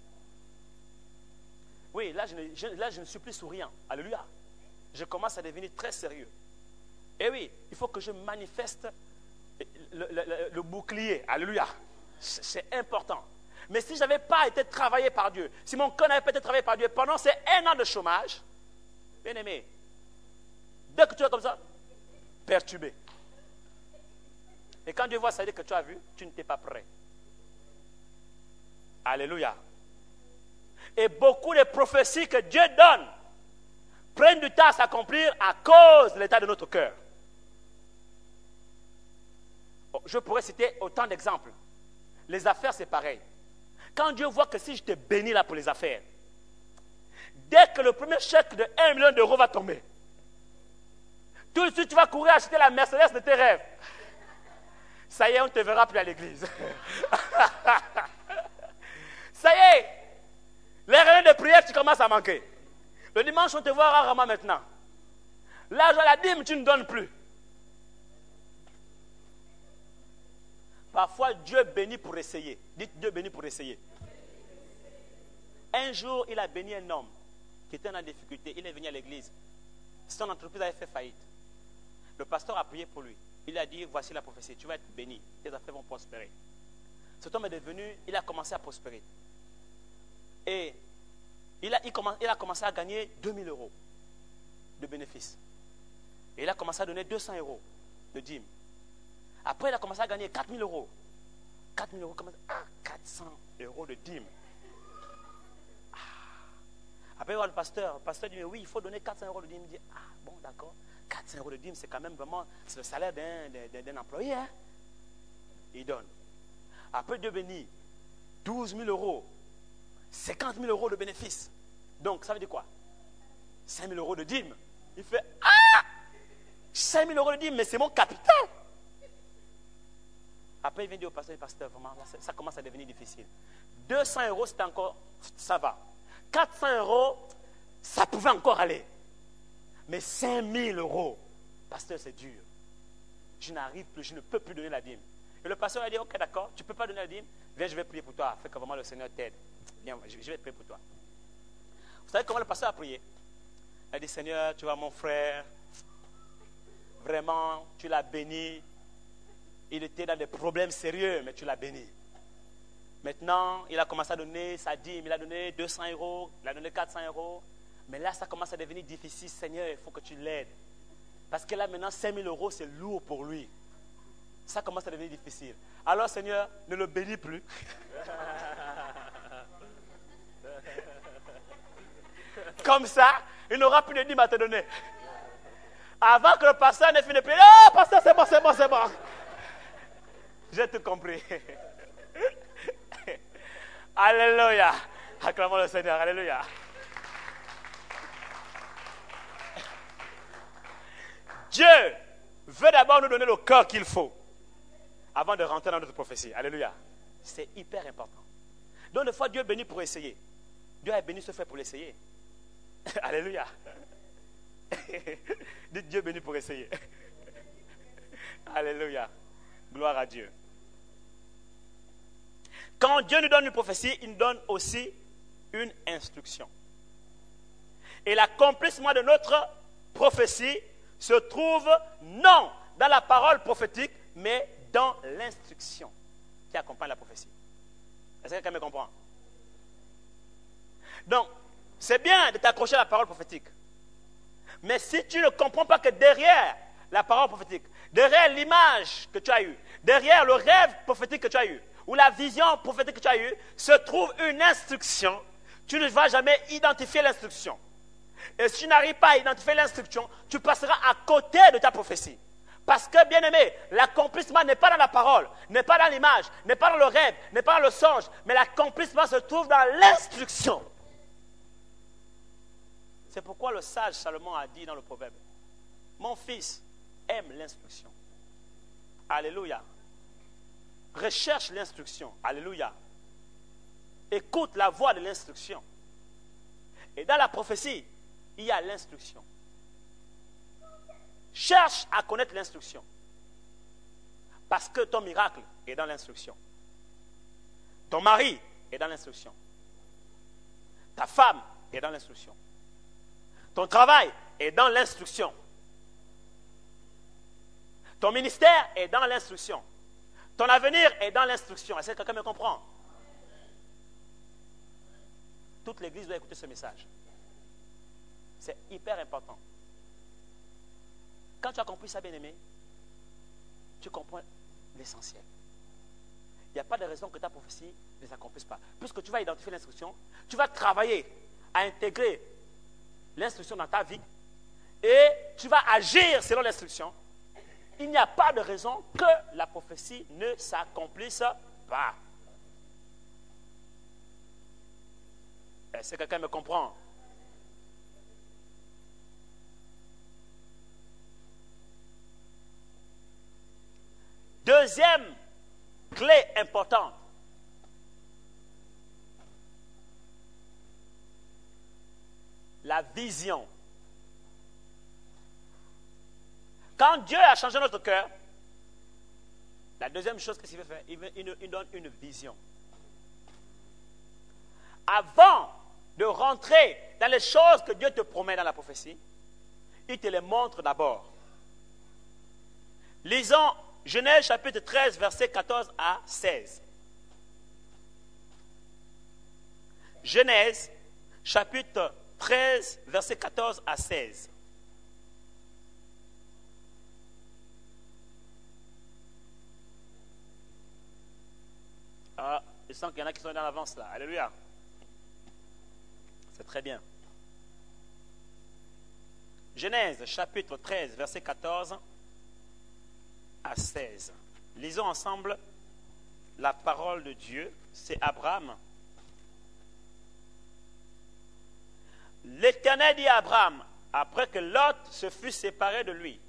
Oui, là je, ne, je, là, je ne suis plus souriant. Alléluia. Je commence à devenir très sérieux. Et oui, il faut que je manifeste le, le, le, le bouclier. Alléluia. C'est important. Mais si je n'avais pas été travaillé par Dieu, si mon cœur n'avait pas été travaillé par Dieu pendant ces un an de chômage, bien aimé, dès que tu es comme ça, perturbé. Et quand Dieu voit, ça veut dire que tu as vu, tu n'étais pas prêt. Alléluia. Et beaucoup de prophéties que Dieu donne prennent du temps à s'accomplir à cause de l'état de notre cœur. Je pourrais citer autant d'exemples. Les affaires, c'est pareil. Quand Dieu voit que si je te bénis là pour les affaires, dès que le premier chèque de un million d'euros va tomber, tout de suite tu vas courir acheter la Mercedes de tes rêves. Ça y est, on ne te verra plus à l'église. Ça y est, les réunions de prière, tu commences à manquer. Le dimanche, on te voit rarement maintenant. L'argent, la dîme, tu ne donnes plus. Parfois, Dieu bénit pour essayer. Dites Dieu bénit pour essayer. Un jour, il a béni un homme qui était en difficulté. Il est venu à l'église. Son entreprise avait fait faillite. Le pasteur a prié pour lui. Il a dit, voici la prophétie, tu vas être béni. Tes affaires vont prospérer. Cet homme est devenu, il a commencé à prospérer. Et il a, il, commence, il a commencé à gagner deux mille euros de bénéfices. Et il a commencé à donner deux cents euros de dîmes. Après, il a commencé à gagner quatre mille euros. quatre mille euros, comment ah, quatre cents euros de dîmes. Ah. Après, il voit le pasteur. Le pasteur dit, mais oui, il faut donner quatre cents euros de dîmes. Il dit, ah, bon, d'accord. quatre cents euros de dîmes, c'est quand même vraiment c'est le salaire d'un, d'un, d'un employé. Hein? Il donne. Après, Dieu bénit. douze mille euros. cinquante mille euros de bénéfices. Donc, ça veut dire quoi? cinq mille euros de dîmes. Il fait, ah! cinq mille euros de dîmes, mais c'est mon capital. Après, il vient dire au pasteur, pasteur, vraiment, là, ça commence à devenir difficile. deux cents euros, c'était encore, ça va. quatre cents euros, ça pouvait encore aller. Mais cinq mille euros, pasteur, c'est dur. Je n'arrive plus, je ne peux plus donner la dîme. Et le pasteur a dit, ok, d'accord, tu ne peux pas donner la dîme, viens, je vais prier pour toi, fais que vraiment le Seigneur t'aide. Viens, je vais prier pour toi. Vous savez comment le pasteur a prié? Il a dit, Seigneur, tu vois mon frère, vraiment, tu l'as béni. Il était dans des problèmes sérieux, mais tu l'as béni. Maintenant, il a commencé à donner sa dîme, il a donné deux cents euros, il a donné quatre cents euros. Mais là, ça commence à devenir difficile. Seigneur, il faut que tu l'aides. Parce que là, maintenant, cinq mille euros, c'est lourd pour lui. Ça commence à devenir difficile. Alors, Seigneur, ne le bénis plus. Comme ça, il n'aura plus de dîme à te donner. Avant que le pasteur n'ait fini de prier, oh, pasteur, c'est bon, c'est bon, c'est bon. J'ai tout compris. Alléluia. Acclamons le Seigneur. Alléluia. Dieu veut d'abord nous donner le cœur qu'il faut avant de rentrer dans notre prophétie. Alléluia. C'est hyper important. Donc, des fois, Dieu bénit pour essayer. Dieu a béni ce fait pour l'essayer. Alléluia. Dites Dieu béni pour essayer. Alléluia. Gloire à Dieu. Quand Dieu nous donne une prophétie, il nous donne aussi une instruction. Et l'accomplissement de notre prophétie se trouve non dans la parole prophétique, mais dans l'instruction qui accompagne la prophétie. Est-ce que quelqu'un me comprend? Donc, c'est bien de t'accrocher à la parole prophétique. Mais si tu ne comprends pas que derrière la parole prophétique, derrière l'image que tu as eue, derrière le rêve prophétique que tu as eu, ou la vision prophétique que tu as eue, se trouve une instruction, tu ne vas jamais identifier l'instruction. Et si tu n'arrives pas à identifier l'instruction, tu passeras à côté de ta prophétie. Parce que, bien aimé, l'accomplissement n'est pas dans la parole, n'est pas dans l'image, n'est pas dans le rêve, n'est pas dans le songe, mais l'accomplissement se trouve dans l'instruction. C'est pourquoi le sage Salomon a dit dans le proverbe, mon fils aime l'instruction. Alléluia. Recherche l'instruction. Alléluia. Écoute la voix de l'instruction. Et dans la prophétie, il y a l'instruction. Cherche à connaître l'instruction. Parce que ton miracle est dans l'instruction. Ton mari est dans l'instruction. Ta femme est dans l'instruction. Ton travail est dans l'instruction. Ton ministère est dans l'instruction. Ton avenir est dans l'instruction. Est-ce que quelqu'un me comprend? Toute l'Église doit écouter ce message. C'est hyper important. Quand tu as compris ça, bien-aimé, tu comprends l'essentiel. Il n'y a pas de raison que ta prophétie ne s'accomplisse pas. Puisque tu vas identifier l'instruction, tu vas travailler à intégrer l'instruction dans ta vie et tu vas agir selon l'instruction. Il n'y a pas de raison que la prophétie ne s'accomplisse pas. Est-ce que quelqu'un me comprend? Deuxième clé importante. La vision. Quand Dieu a changé notre cœur, la deuxième chose qu'il veut faire, il, veut, il, il donne une vision. Avant de rentrer dans les choses que Dieu te promet dans la prophétie, il te les montre d'abord. Lisons Genèse chapitre treize, versets quatorze à seize. Genèse chapitre treize, versets quatorze à seize. Ah, je sens qu'il y en a qui sont dans l'avance là. Alléluia. C'est très bien. Genèse chapitre treize, versets quatorze à seize. Lisons ensemble la parole de Dieu. C'est Abraham. L'Éternel dit à Abraham, après que Lot se fut séparé de lui.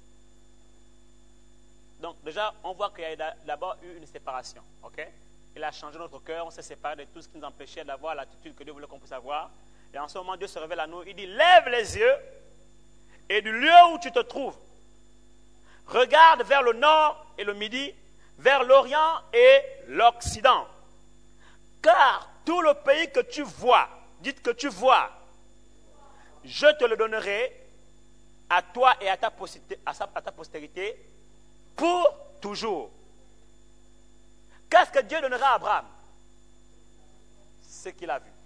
Donc déjà, on voit qu'il y a d'abord eu une séparation. Ok? Il a changé notre cœur, on s'est séparé de tout ce qui nous empêchait d'avoir l'attitude que Dieu voulait qu'on puisse avoir. Et en ce moment, Dieu se révèle à nous. Il dit, lève les yeux et du lieu où tu te trouves, regarde vers le nord et le midi, vers l'orient et l'occident. Car tout le pays que tu vois, dites que tu vois, je te le donnerai à toi et à ta postérité, à ta postérité pour toujours. Qu'est-ce que Dieu donnera à Abraham? Ce qu'il a vu.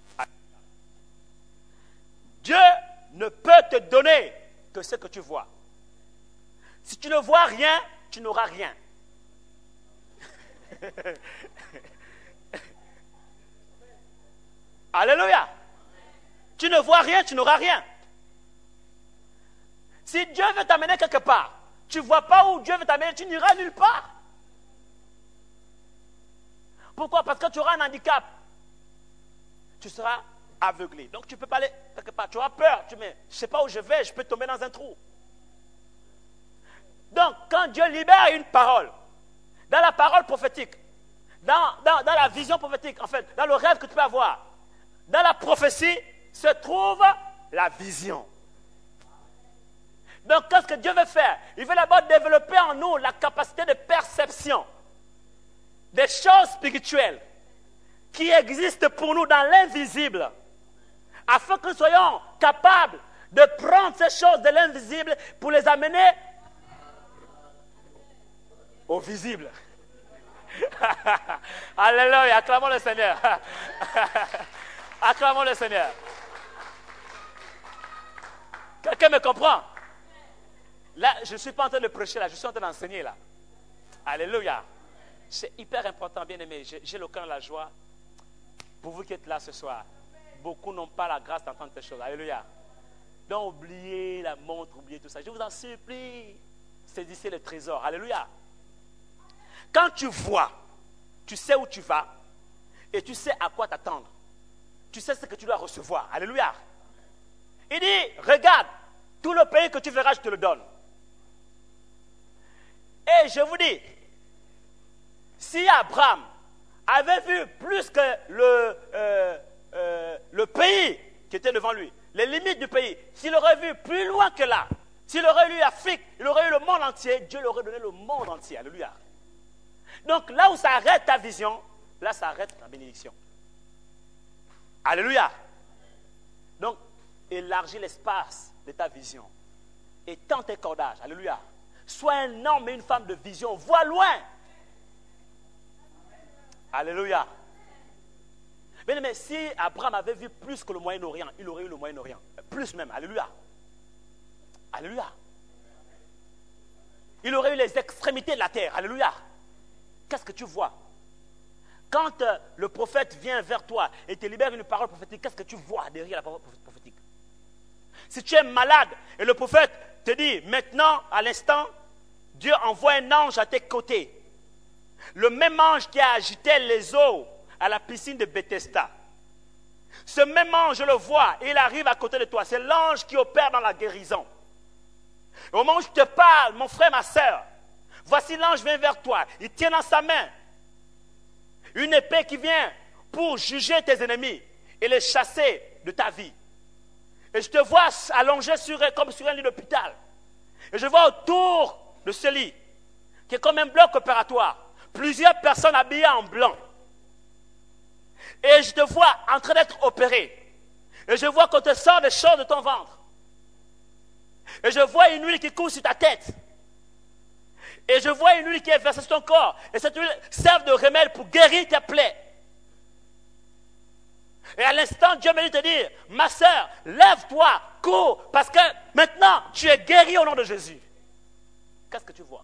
Dieu ne peut te donner que ce que tu vois. Si tu ne vois rien, tu n'auras rien. Alléluia. Tu ne vois rien, tu n'auras rien. Si Dieu veut t'amener quelque part, tu ne vois pas où Dieu veut t'amener, tu n'iras nulle part. Pourquoi? Parce que tu auras un handicap. Tu seras aveuglé. Donc tu ne peux pas aller quelque part. Tu auras peur. Tu mets, je ne sais pas où je vais, je peux tomber dans un trou. Donc quand Dieu libère une parole, dans la parole prophétique, dans, dans, dans la vision prophétique, en fait, dans le rêve que tu peux avoir, dans la prophétie, se trouve la vision. Donc qu'est-ce que Dieu veut faire? Il veut d'abord développer en nous la capacité de perception des choses spirituelles qui existent pour nous dans l'invisible, afin que nous soyons capables de prendre ces choses de l'invisible pour les amener au visible. Alléluia, acclamons le Seigneur. Acclamons le Seigneur. Quelqu'un me comprend? Là, je ne suis pas en train de prêcher, là, je suis en train d'enseigner là. Alléluia. C'est hyper important, bien aimé. J'ai, j'ai le cœur et la joie. Pour vous qui êtes là ce soir, beaucoup n'ont pas la grâce d'entendre ces choses. Alléluia. Donc oubliez la montre, oubliez tout ça. Je vous en supplie, saisissez le trésor. Alléluia. Quand tu vois, tu sais où tu vas et tu sais à quoi t'attendre. Tu sais ce que tu dois recevoir. Alléluia. Il dit, regarde, tout le pays que tu verras, je te le donne. Et je vous dis, si Abraham avait vu plus que le, euh, euh, le pays qui était devant lui, les limites du pays, s'il aurait vu plus loin que là, s'il aurait eu l'Afrique, il aurait eu le monde entier, Dieu lui aurait donné le monde entier. Alléluia. Donc là où ça arrête ta vision, là ça arrête ta bénédiction. Alléluia. Donc, élargis l'espace de ta vision. Étends tes cordages. Alléluia. Sois un homme et une femme de vision. Vois loin. Alléluia. Mais, mais si Abraham avait vu plus que le Moyen-Orient, il aurait eu le Moyen-Orient. Plus même. Alléluia. Alléluia. Il aurait eu les extrémités de la terre. Alléluia. Qu'est-ce que tu vois? Quand euh, le prophète vient vers toi et te libère une parole prophétique, qu'est-ce que tu vois derrière la parole prophétique? Si tu es malade et le prophète te dit, maintenant, à l'instant, Dieu envoie un ange à tes côtés. Le même ange qui a agité les eaux à la piscine de Bethesda. Ce même ange, je le vois, et il arrive à côté de toi. C'est l'ange qui opère dans la guérison. Et au moment où je te parle, mon frère, ma soeur, voici l'ange vient vers toi. Il tient dans sa main une épée qui vient pour juger tes ennemis et les chasser de ta vie. Et je te vois allongé sur, comme sur un lit d'hôpital. Et je vois autour de ce lit, qui est comme un bloc opératoire, plusieurs personnes habillées en blanc. Et je te vois en train d'être opéré. Et je vois qu'on te sort des choses de ton ventre. Et je vois une huile qui coule sur ta tête. Et je vois une huile qui est versée sur ton corps. Et cette huile sert de remède pour guérir tes plaies. Et à l'instant, Dieu me dit de te dire, ma soeur, lève-toi, cours, parce que maintenant, tu es guéri au nom de Jésus. Qu'est-ce que tu vois?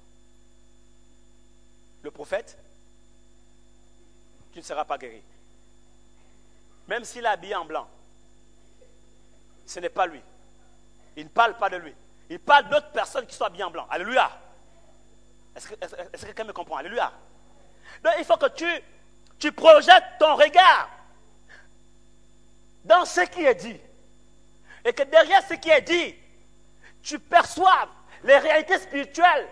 Le prophète? Tu ne seras pas guéri. Même s'il est habillé en blanc. Ce n'est pas lui. Il ne parle pas de lui. Il parle d'autres personnes qui sont habillées en blanc. Alléluia. Est-ce que, est-ce, est-ce que quelqu'un me comprend? Alléluia. Donc il faut que tu, tu projettes ton regard dans ce qui est dit. Et que derrière ce qui est dit, tu perçoives les réalités spirituelles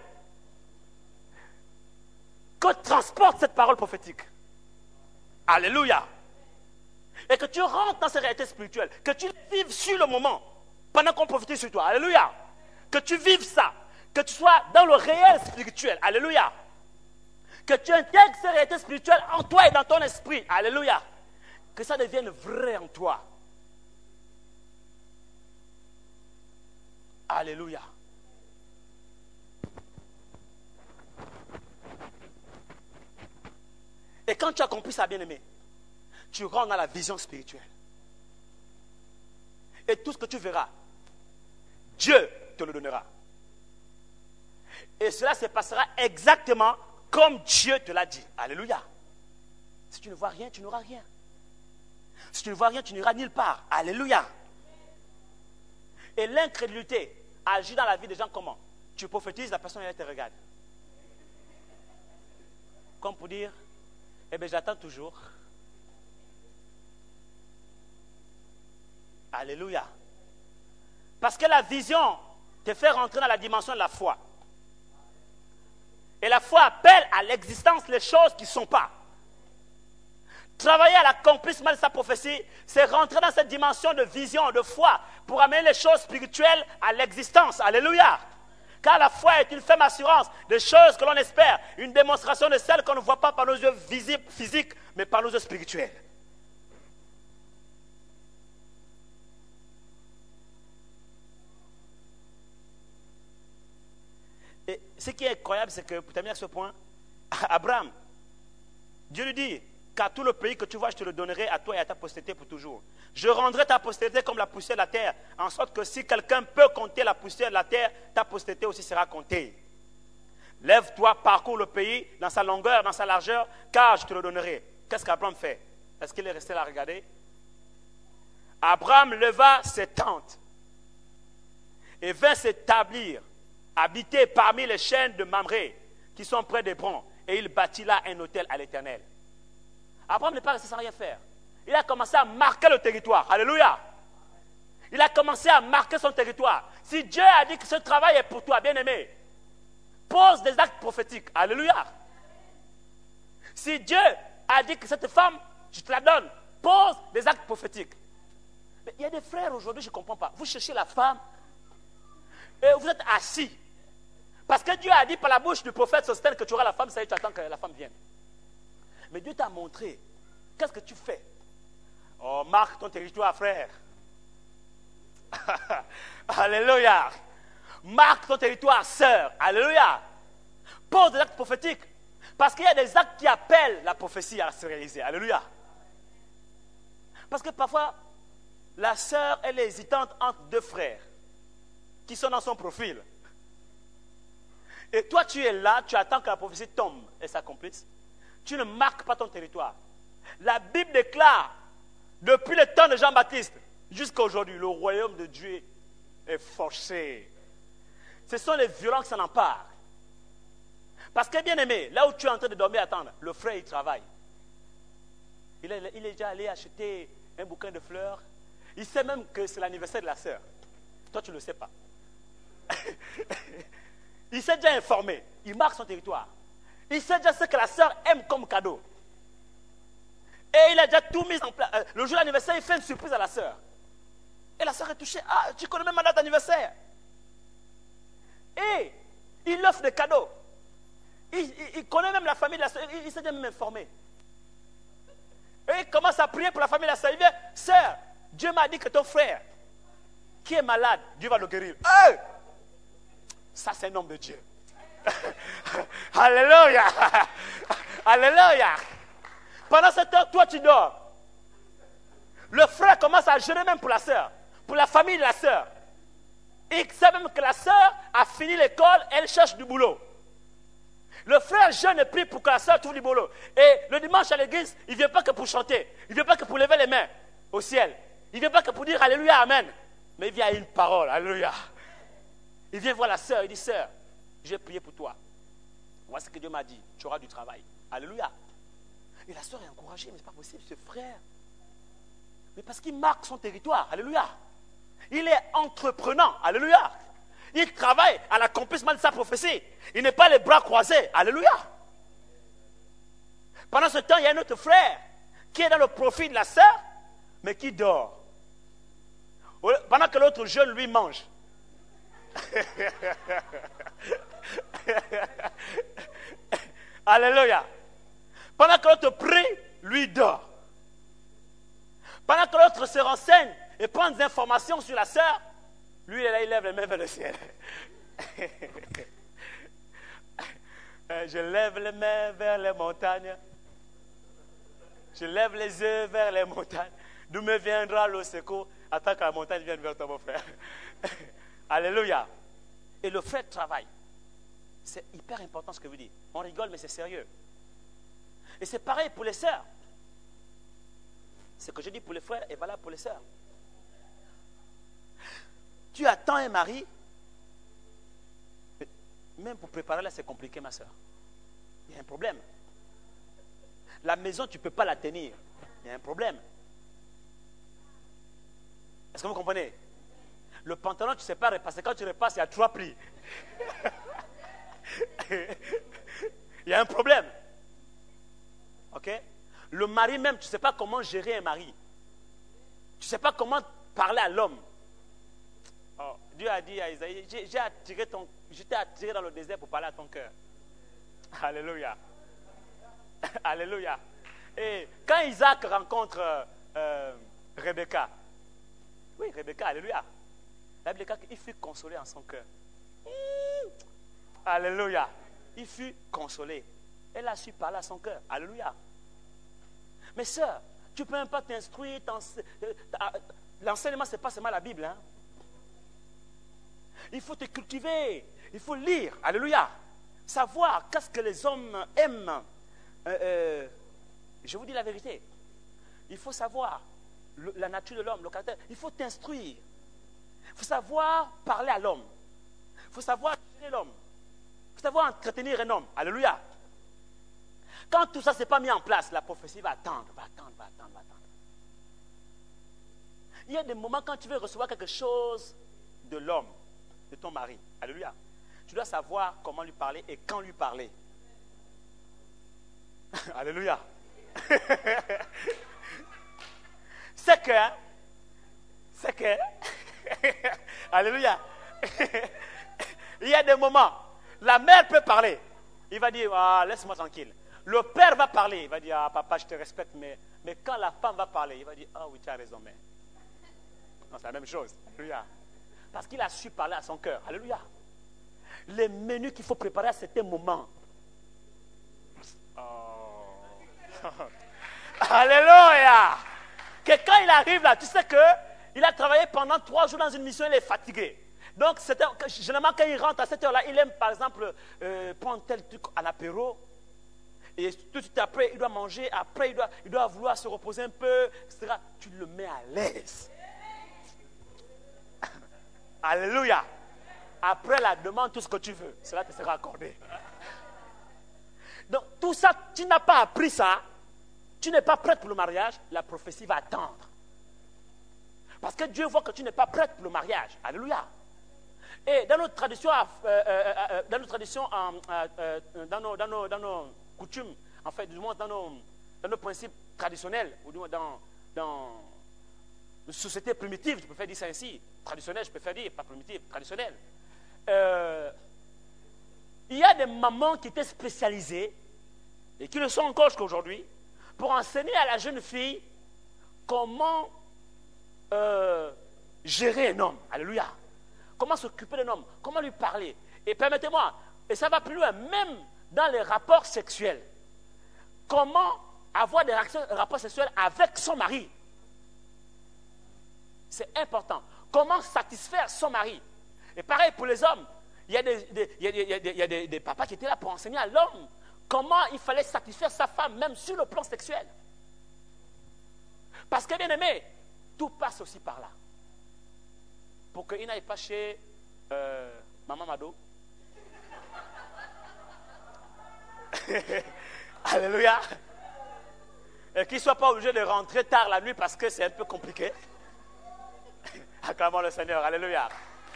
que transporte cette parole prophétique. Alléluia. Et que tu rentres dans ces réalités spirituelles, que tu vives sur le moment, pendant qu'on prophétise sur toi. Alléluia. Que tu vives ça. Que tu sois dans le réel spirituel. Alléluia. Que tu intègres ces réalités spirituelles en toi et dans ton esprit. Alléluia. Que ça devienne vrai en toi. Alléluia. Et quand tu as compris ça, bien-aimé, tu rentres dans la vision spirituelle. Et tout ce que tu verras, Dieu te le donnera. Et cela se passera exactement comme Dieu te l'a dit. Alléluia. Si tu ne vois rien, tu n'auras rien. Si tu ne vois rien, tu n'iras nulle part. Alléluia. Et l'incrédulité agit dans la vie des gens comment? Tu prophétises, la personne elle te regarde. Comme pour dire, eh bien j'attends toujours. Alléluia. Parce que la vision te fait rentrer dans la dimension de la foi. Et la foi appelle à l'existence les choses qui ne sont pas. Travailler à l'accomplissement de sa prophétie, c'est rentrer dans cette dimension de vision, de foi, pour amener les choses spirituelles à l'existence. Alléluia. Car la foi est une ferme assurance des choses que l'on espère, une démonstration de celles qu'on ne voit pas par nos yeux visibles, physiques, mais par nos yeux spirituels. ce qui est incroyable, c'est que, pour terminer à ce point, Abraham, Dieu lui dit, car tout le pays que tu vois, je te le donnerai à toi et à ta postérité pour toujours. Je rendrai ta postérité comme la poussière de la terre, en sorte que si quelqu'un peut compter la poussière de la terre, ta postérité aussi sera comptée. Lève-toi, parcours le pays dans sa longueur, dans sa largeur, car je te le donnerai. Qu'est-ce qu'Abraham fait? Est-ce qu'il est resté là à regarder? Abraham leva ses tentes et vint s'établir, habiter parmi les chaînes de Mamré qui sont près d'Hébron, et il bâtit là un autel à l'Éternel. Abraham n'est pas resté sans rien faire. Il a commencé à marquer le territoire. Alléluia. Il a commencé à marquer son territoire. Si Dieu a dit que ce travail est pour toi, bien-aimé, pose des actes prophétiques. Alléluia. Si Dieu a dit que cette femme, je te la donne, pose des actes prophétiques. Mais il y a des frères aujourd'hui, je ne comprends pas. Vous cherchez la femme et vous êtes assis. Parce que Dieu a dit par la bouche du prophète Sostène que tu auras la femme, ça y est, tu attends que la femme vienne. Mais Dieu t'a montré. Qu'est-ce que tu fais? Oh, marque ton territoire, frère. Alléluia. Marque ton territoire, sœur. Alléluia. Pose des actes prophétiques. Parce qu'il y a des actes qui appellent la prophétie à se réaliser. Alléluia. Parce que parfois, la sœur, elle est hésitante entre deux frères qui sont dans son profil. Et toi, tu es là, tu attends que la prophétie tombe et s'accomplisse. Tu ne marques pas ton territoire. La Bible déclare, depuis le temps de Jean-Baptiste jusqu'à aujourd'hui, le royaume de Dieu est forcé. Ce sont les violents qui s'en emparent. Parce que, bien aimé, là où tu es en train de dormir, attendre, le frère, il travaille. Il est, il est déjà allé acheter un bouquin de fleurs. Il sait même que c'est l'anniversaire de la sœur. Toi, tu ne le sais pas. Il s'est déjà informé. Il marque son territoire. Il sait déjà ce que la sœur aime comme cadeau. Et il a déjà tout mis en place. Le jour de l'anniversaire, il fait une surprise à la sœur. Et la sœur est touchée. Ah, tu connais même ma date d'anniversaire. Et il offre des cadeaux. Il, il, il connaît même la famille de la sœur. Il, il s'est déjà même informé. Et il commence à prier pour la famille de la sœur. Il vient, sœur, Dieu m'a dit que ton frère, qui est malade, Dieu va le guérir. Hey! Ça, c'est un homme de Dieu. Alléluia. Alléluia. Pendant ce temps, toi, tu dors. Le frère commence à gérer même pour la sœur, pour la famille de la sœur. Il sait même que la sœur a fini l'école, elle cherche du boulot. Le frère jeûne et prie pour que la sœur trouve du boulot. Et le dimanche à l'église, il ne vient pas que pour chanter. Il ne vient pas que pour lever les mains au ciel. Il ne vient pas que pour dire Alléluia, Amen. Mais il vient à une parole, Alléluia. Il vient voir la sœur, il dit, sœur, j'ai prié pour toi. Voici ce que Dieu m'a dit, tu auras du travail. Alléluia. Et la sœur est encouragée, mais ce n'est pas possible, ce frère. Mais parce qu'il marque son territoire, Alléluia. Il est entreprenant, Alléluia. Il travaille à l'accomplissement de sa prophétie. Il n'est pas les bras croisés, Alléluia. Pendant ce temps, il y a un autre frère qui est dans le profit de la sœur, mais qui dort. Pendant que l'autre jeune, lui, mange. Alléluia. Pendant que l'autre prie, lui dort. Pendant que l'autre se renseigne et prend des informations sur la sœur, lui, là, il lève les mains vers le ciel. Je lève les mains vers les montagnes. Je lève les yeux vers les montagnes. D'où me viendra le secours? Attends que la montagne vienne vers toi, mon frère. Alléluia. Et le frère travaille. C'est hyper important ce que vous dites. On rigole, mais c'est sérieux. Et c'est pareil pour les sœurs. Ce que je dis pour les frères est valable pour les sœurs. Tu attends un mari. Même pour préparer là, c'est compliqué, ma soeur. Il y a un problème. La maison, tu ne peux pas la tenir. Il y a un problème. Est-ce que vous comprenez? Le pantalon, tu ne sais pas repasser. Quand tu repasses, il y a trois plis. Il y a un problème. Ok? Le mari même, tu ne sais pas comment gérer un mari. Tu ne sais pas comment parler à l'homme. Oh, Dieu a dit à Isaïe, j'ai, j'ai attiré ton, je t'ai attiré dans le désert pour parler à ton cœur. Alléluia. Alléluia. Et quand Isaac rencontre euh, euh, Rebecca, oui, Rebecca, alléluia. La Bible dit qu'il fut consolé en son cœur. Alléluia. Il fut consolé. Elle a su parler à son cœur. Alléluia. Mais sœur, tu ne peux même pas t'instruire. L'enseignement, ce n'est pas seulement la Bible. Hein? Il faut te cultiver. Il faut lire. Alléluia. Savoir qu'est-ce que les hommes aiment. Euh, euh, je vous dis la vérité. Il faut savoir le, la nature de l'homme, le caractère. Il faut t'instruire. Il faut savoir parler à l'homme. Il faut savoir gérer l'homme. Il faut savoir entretenir un homme. Alléluia. Quand tout ça ne s'est pas mis en place, la prophétie va attendre, va attendre, va attendre, va attendre. Il y a des moments quand tu veux recevoir quelque chose de l'homme, de ton mari. Alléluia. Tu dois savoir comment lui parler et quand lui parler. Alléluia. C'est que, c'est que, alléluia. Il y a des moments, la mère peut parler. Il va dire, ah, laisse-moi tranquille. Le père va parler. Il va dire, ah, papa, je te respecte, mais, mais quand la femme va parler, il va dire, ah oui, tu as raison, mais. Non, c'est la même chose. Alléluia. Parce qu'il a su parler à son cœur. Alléluia. Les menus qu'il faut préparer à certains moments. Oh. Alléluia. Que quand il arrive là, tu sais qu'il a travaillé pendant trois jours dans une mission, il est fatigué. Donc, généralement, quand il rentre à cette heure-là, il aime, par exemple, euh, prendre tel truc à l'apéro. Et tout de suite après, il doit manger. Après, il doit, il doit vouloir se reposer un peu, et cetera. Tu le mets à l'aise. Alléluia. Après la demande, tout ce que tu veux, cela te sera accordé. Donc, tout ça, tu n'as pas appris ça. Tu n'es pas prête pour le mariage, la prophétie va attendre. Parce que Dieu voit que tu n'es pas prête pour le mariage. Alléluia. Et dans notre tradition, euh, euh, euh, dans nos traditions, euh, euh, dans, nos, dans, nos, dans nos coutumes, en fait, du moins dans nos, dans nos principes traditionnels, ou du moins dans, dans une société primitive, je préfère dire ça ainsi, traditionnelle, je préfère dire, pas primitive, traditionnelle. Euh, il y a des mamans qui étaient spécialisées, et qui le sont encore jusqu'à aujourd'hui, pour enseigner à la jeune fille comment euh, gérer un homme. Alléluia. Comment s'occuper d'un homme, comment lui parler. Et permettez-moi, et ça va plus loin, même dans les rapports sexuels. Comment avoir des rapports sexuels avec son mari. C'est important. Comment satisfaire son mari. Et pareil pour les hommes. Il y a des, des, il y a des, il y a des, il y a des, des papas qui étaient là pour enseigner à l'homme comment il fallait satisfaire sa femme, même sur le plan sexuel. Parce que, bien aimé, tout passe aussi par là. Pour qu'il n'aille pas chez euh, Maman Mado. Alléluia. Et qu'il ne soit pas obligé de rentrer tard la nuit parce que c'est un peu compliqué. Acclamons le Seigneur. Alléluia.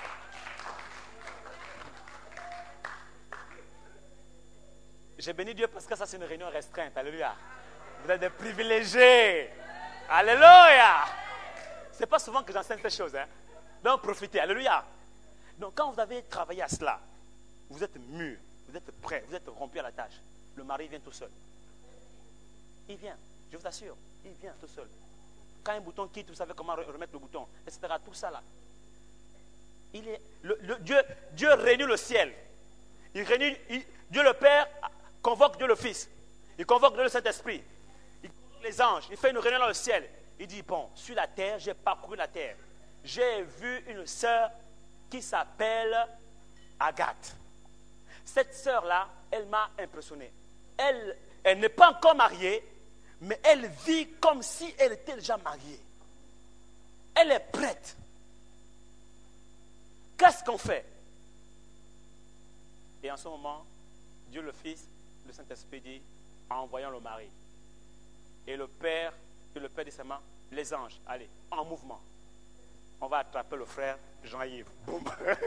J'ai béni Dieu parce que ça c'est une réunion restreinte. Alléluia. Vous êtes des privilégiés. Alléluia. Ce n'est pas souvent que j'enseigne ces choses. Hein. Donc profitez. Alléluia. Donc quand vous avez travaillé à cela, vous êtes mûr, vous êtes prêt, vous êtes rompu à la tâche. Le mari vient tout seul. Il vient, je vous assure, il vient tout seul. Quand un bouton quitte, vous savez comment remettre le bouton, et cetera. Tout ça là. Il est, le, le, Dieu, Dieu réunit le ciel. Il réunit, il, Dieu le Père convoque Dieu le Fils. Il convoque Dieu le Saint-Esprit. Il convoque les anges. Il fait une réunion dans le ciel. Il dit, bon, sur la terre, j'ai parcouru la terre. J'ai vu une sœur qui s'appelle Agathe. Cette sœur-là, elle m'a impressionné. Elle, elle n'est pas encore mariée, mais elle vit comme si elle était déjà mariée. Elle est prête. Qu'est-ce qu'on fait? Et en ce moment, Dieu le Fils, le Saint-Esprit dit, en envoyant le mari. Et le Père, et le Père dit seulement, les anges, allez, en mouvement. On va attraper le frère Jean-Yves. Boum.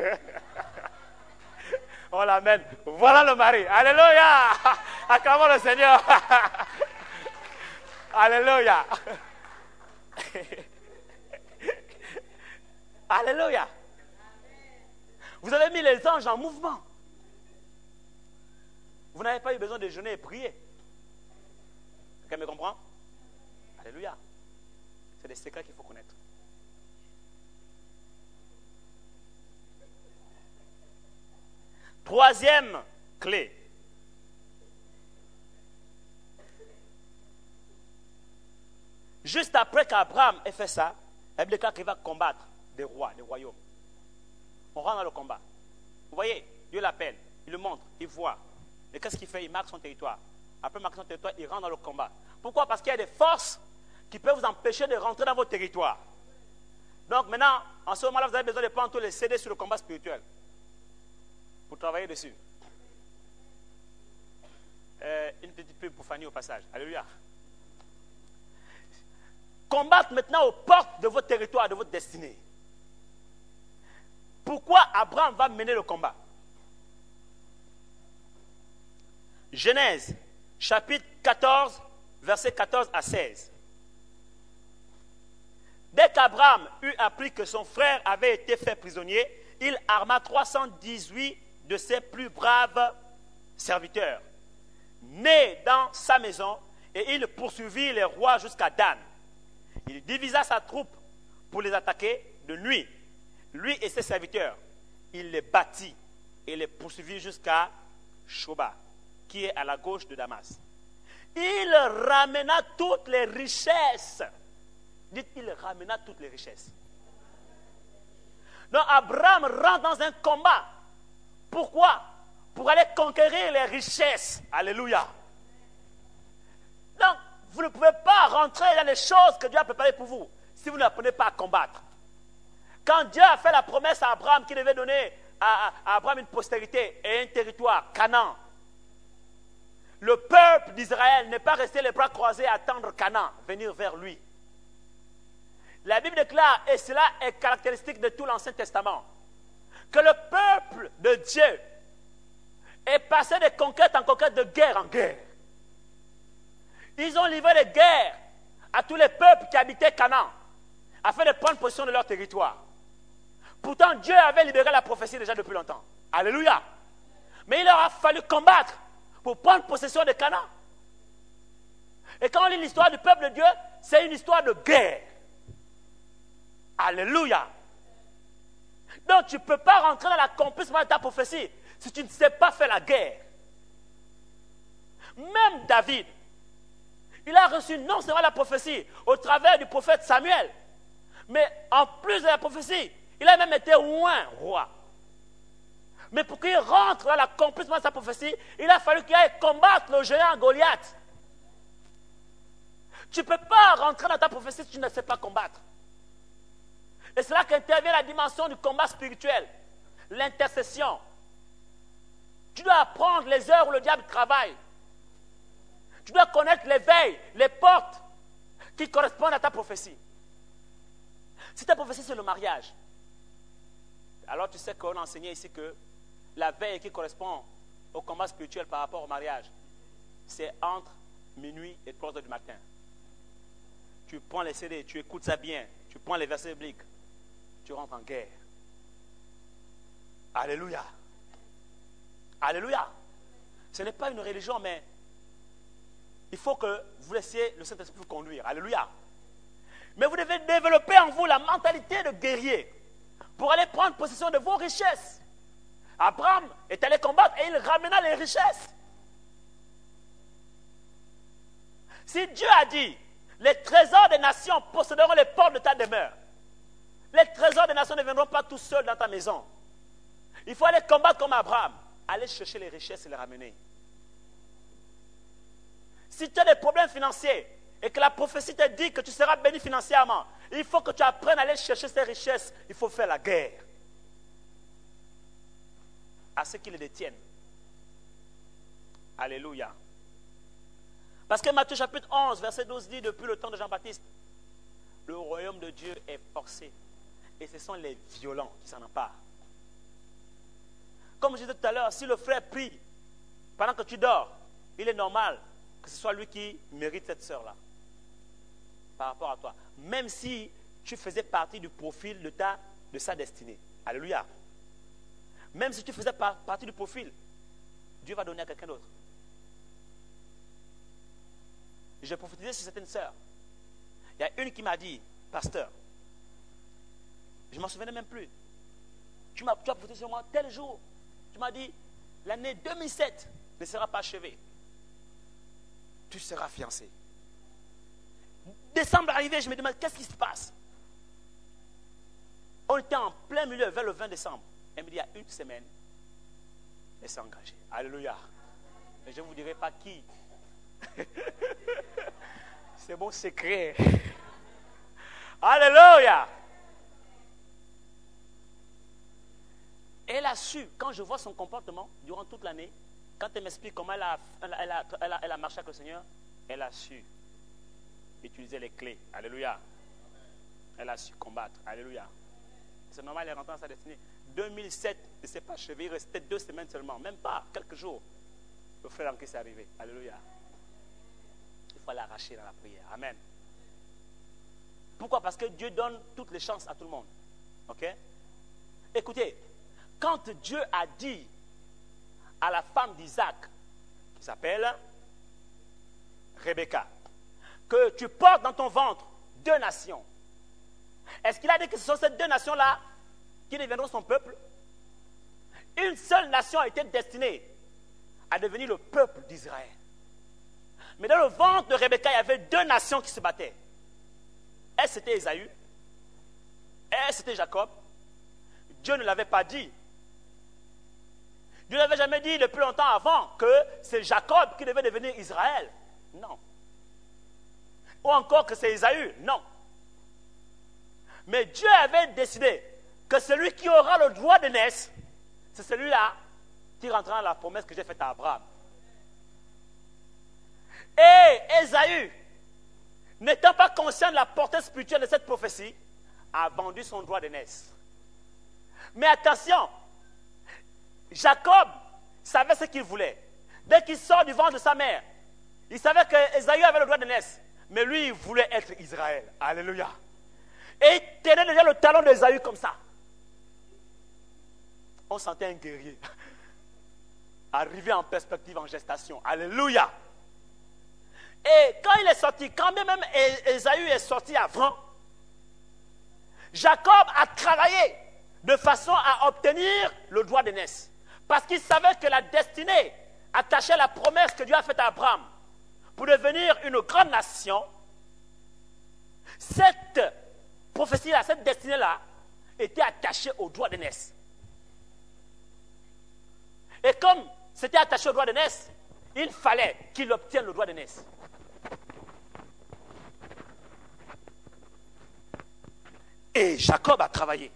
On l'amène. Voilà le mari. Alléluia. Acclamons le Seigneur. Alléluia. Alléluia. Vous avez mis les anges en mouvement. Vous n'avez pas eu besoin de jeûner et prier. Quelqu'un me comprend? Alléluia. C'est des secrets qu'il faut connaître. Troisième clé. Juste après qu'Abraham ait fait ça, la Bible déclare qu'il va combattre des rois, des royaumes. On rentre dans le combat. Vous voyez, Dieu l'appelle, il le montre, il voit. Et qu'est-ce qu'il fait? Il marque son territoire. Après marquer son territoire, il rentre dans le combat. Pourquoi? Parce qu'il y a des forces qui peuvent vous empêcher de rentrer dans votre territoire. Donc maintenant, en ce moment-là, vous avez besoin de prendre tous les C D sur le combat spirituel pour travailler dessus. Euh, une petite pub pour Fanny au passage. Alléluia. Combattre maintenant aux portes de votre territoire, de votre destinée. Pourquoi Abraham va mener le combat? Genèse, chapitre quatorze, versets quatorze à seize. Dès qu'Abraham eut appris que son frère avait été fait prisonnier, il arma trois cent dix-huit de ses plus braves serviteurs, nés dans sa maison, et il poursuivit les rois jusqu'à Dan. Il divisa sa troupe pour les attaquer de nuit, lui et ses serviteurs. Il les battit et les poursuivit jusqu'à Shoba, qui est à la gauche de Damas. Il ramena toutes les richesses. Dites, il ramena toutes les richesses. Donc Abraham rentre dans un combat. Pourquoi? Pour aller conquérir les richesses. Alléluia. Donc, vous ne pouvez pas rentrer dans les choses que Dieu a préparées pour vous si vous n'apprenez pas à combattre. Quand Dieu a fait la promesse à Abraham qu'il devait donner à, à Abraham une postérité et un territoire, Canaan, le peuple d'Israël n'est pas resté les bras croisés à attendre Canaan venir vers lui. La Bible déclare, et cela est caractéristique de tout l'Ancien Testament, que le peuple de Dieu est passé de conquête en conquête, de guerre en guerre. Ils ont livré des guerres à tous les peuples qui habitaient Canaan afin de prendre possession de leur territoire. Pourtant, Dieu avait libéré la prophétie déjà depuis longtemps. Alléluia. Mais il leur a fallu combattre pour prendre possession de Canaan. Et quand on lit l'histoire du peuple de Dieu, c'est une histoire de guerre. Alléluia. Donc tu ne peux pas rentrer dans l'accomplissement de ta prophétie si tu ne sais pas faire la guerre. Même David, il a reçu non seulement la prophétie au travers du prophète Samuel, mais en plus de la prophétie, il a même été oint roi. Mais pour qu'il rentre dans l'accomplissement de sa prophétie, il a fallu qu'il aille combattre le géant Goliath. Tu ne peux pas rentrer dans ta prophétie si tu ne sais pas combattre. Et c'est là qu'intervient la dimension du combat spirituel, l'intercession. Tu dois apprendre les heures où le diable travaille. Tu dois connaître les veilles, les portes qui correspondent à ta prophétie. Si ta prophétie c'est le mariage, alors tu sais qu'on a enseigné ici que la veille qui correspond au combat spirituel par rapport au mariage, c'est entre minuit et trois heures du matin. Tu prends les C D, tu écoutes ça bien, tu prends les versets bibliques, tu rentres en guerre. Alléluia. Alléluia. Ce n'est pas une religion, mais il faut que vous laissiez le Saint-Esprit vous conduire. Alléluia. Mais vous devez développer en vous la mentalité de guerrier pour aller prendre possession de vos richesses. Abraham est allé combattre et il ramena les richesses. Si Dieu a dit, les trésors des nations posséderont les portes de ta demeure, les trésors des nations ne viendront pas tout seuls dans ta maison. Il faut aller combattre comme Abraham, aller chercher les richesses et les ramener. Si tu as des problèmes financiers et que la prophétie te dit que tu seras béni financièrement, il faut que tu apprennes à aller chercher ces richesses. Il faut faire la guerre à ceux qui les détiennent. Alléluia. Parce que Matthieu chapitre onze, verset douze dit, depuis le temps de Jean-Baptiste, le royaume de Dieu est forcé. Et ce sont les violents qui s'en emparent. Comme je disais tout à l'heure, si le frère prie pendant que tu dors, il est normal que ce soit lui qui mérite cette sœur-là par rapport à toi. Même si tu faisais partie du profil de, ta, de sa destinée. Alléluia. Même si tu faisais par, partie du profil, Dieu va donner à quelqu'un d'autre. J'ai prophétisé sur certaines sœurs. Il y a une qui m'a dit, pasteur, je ne m'en souvenais même plus. Tu, m'as, tu as prophétisé sur moi tel jour. Tu m'as dit, l'année deux mille sept ne sera pas achevée. Tu seras fiancé. Décembre arrivé, je me demande qu'est-ce qui se passe. On était en plein milieu vers le vingt décembre. Elle me dit, il y a une semaine, elle s'est engagée. Alléluia. Mais je ne vous dirai pas qui. C'est mon secret. Alléluia. Elle a su, quand je vois son comportement durant toute l'année, quand elle m'explique comment elle a, elle, a, elle, a, elle, a, elle a marché avec le Seigneur, elle a su utiliser les clés. Alléluia. Elle a su combattre. Alléluia. C'est normal, elle est rentrée dans sa destinée. deux mille sept ne s'est pas achevé, il restait deux semaines seulement, même pas, quelques jours. Le frère en Christ est arrivé. Alléluia. Il faut l'arracher dans la prière. Amen. Pourquoi? Parce que Dieu donne toutes les chances à tout le monde. Ok? Écoutez, quand Dieu a dit à la femme d'Isaac, qui s'appelle Rebecca, que tu portes dans ton ventre deux nations, est-ce qu'il a dit que ce sont ces deux nations-là qui deviendront son peuple? Une seule nation a été destinée à devenir le peuple d'Israël. Mais dans le ventre de Rebecca, il y avait deux nations qui se battaient. Elle, c'était Ésaü. Elle, c'était Jacob. Dieu ne l'avait pas dit. Dieu n'avait jamais dit depuis longtemps avant que c'est Jacob qui devait devenir Israël. Non. Ou encore que c'est Ésaü. Non. Mais Dieu avait décidé que celui qui aura le droit de naître, c'est celui-là qui rentrera dans la promesse que j'ai faite à Abraham. Et Ésaü, n'étant pas conscient de la portée spirituelle de cette prophétie, a vendu son droit de naître. Mais attention, Jacob savait ce qu'il voulait. Dès qu'il sort du ventre de sa mère, il savait que Ésaü avait le droit de naître. Mais lui, il voulait être Israël. Alléluia. Et il tenait déjà le talon d'Ésaü comme ça. On sentait un guerrier arrivé en perspective, en gestation. Alléluia. Et quand il est sorti, quand bien même Ésaü est sorti avant, Jacob a travaillé de façon à obtenir le droit de naissance. Parce qu'il savait que la destinée attachée à la promesse que Dieu a faite à Abraham pour devenir une grande nation, cette prophétie-là, cette destinée-là, était attachée au droit de naissance. Et comme c'était attaché au droit de naissance, il fallait qu'il obtienne le droit de naissance. Et Jacob a travaillé.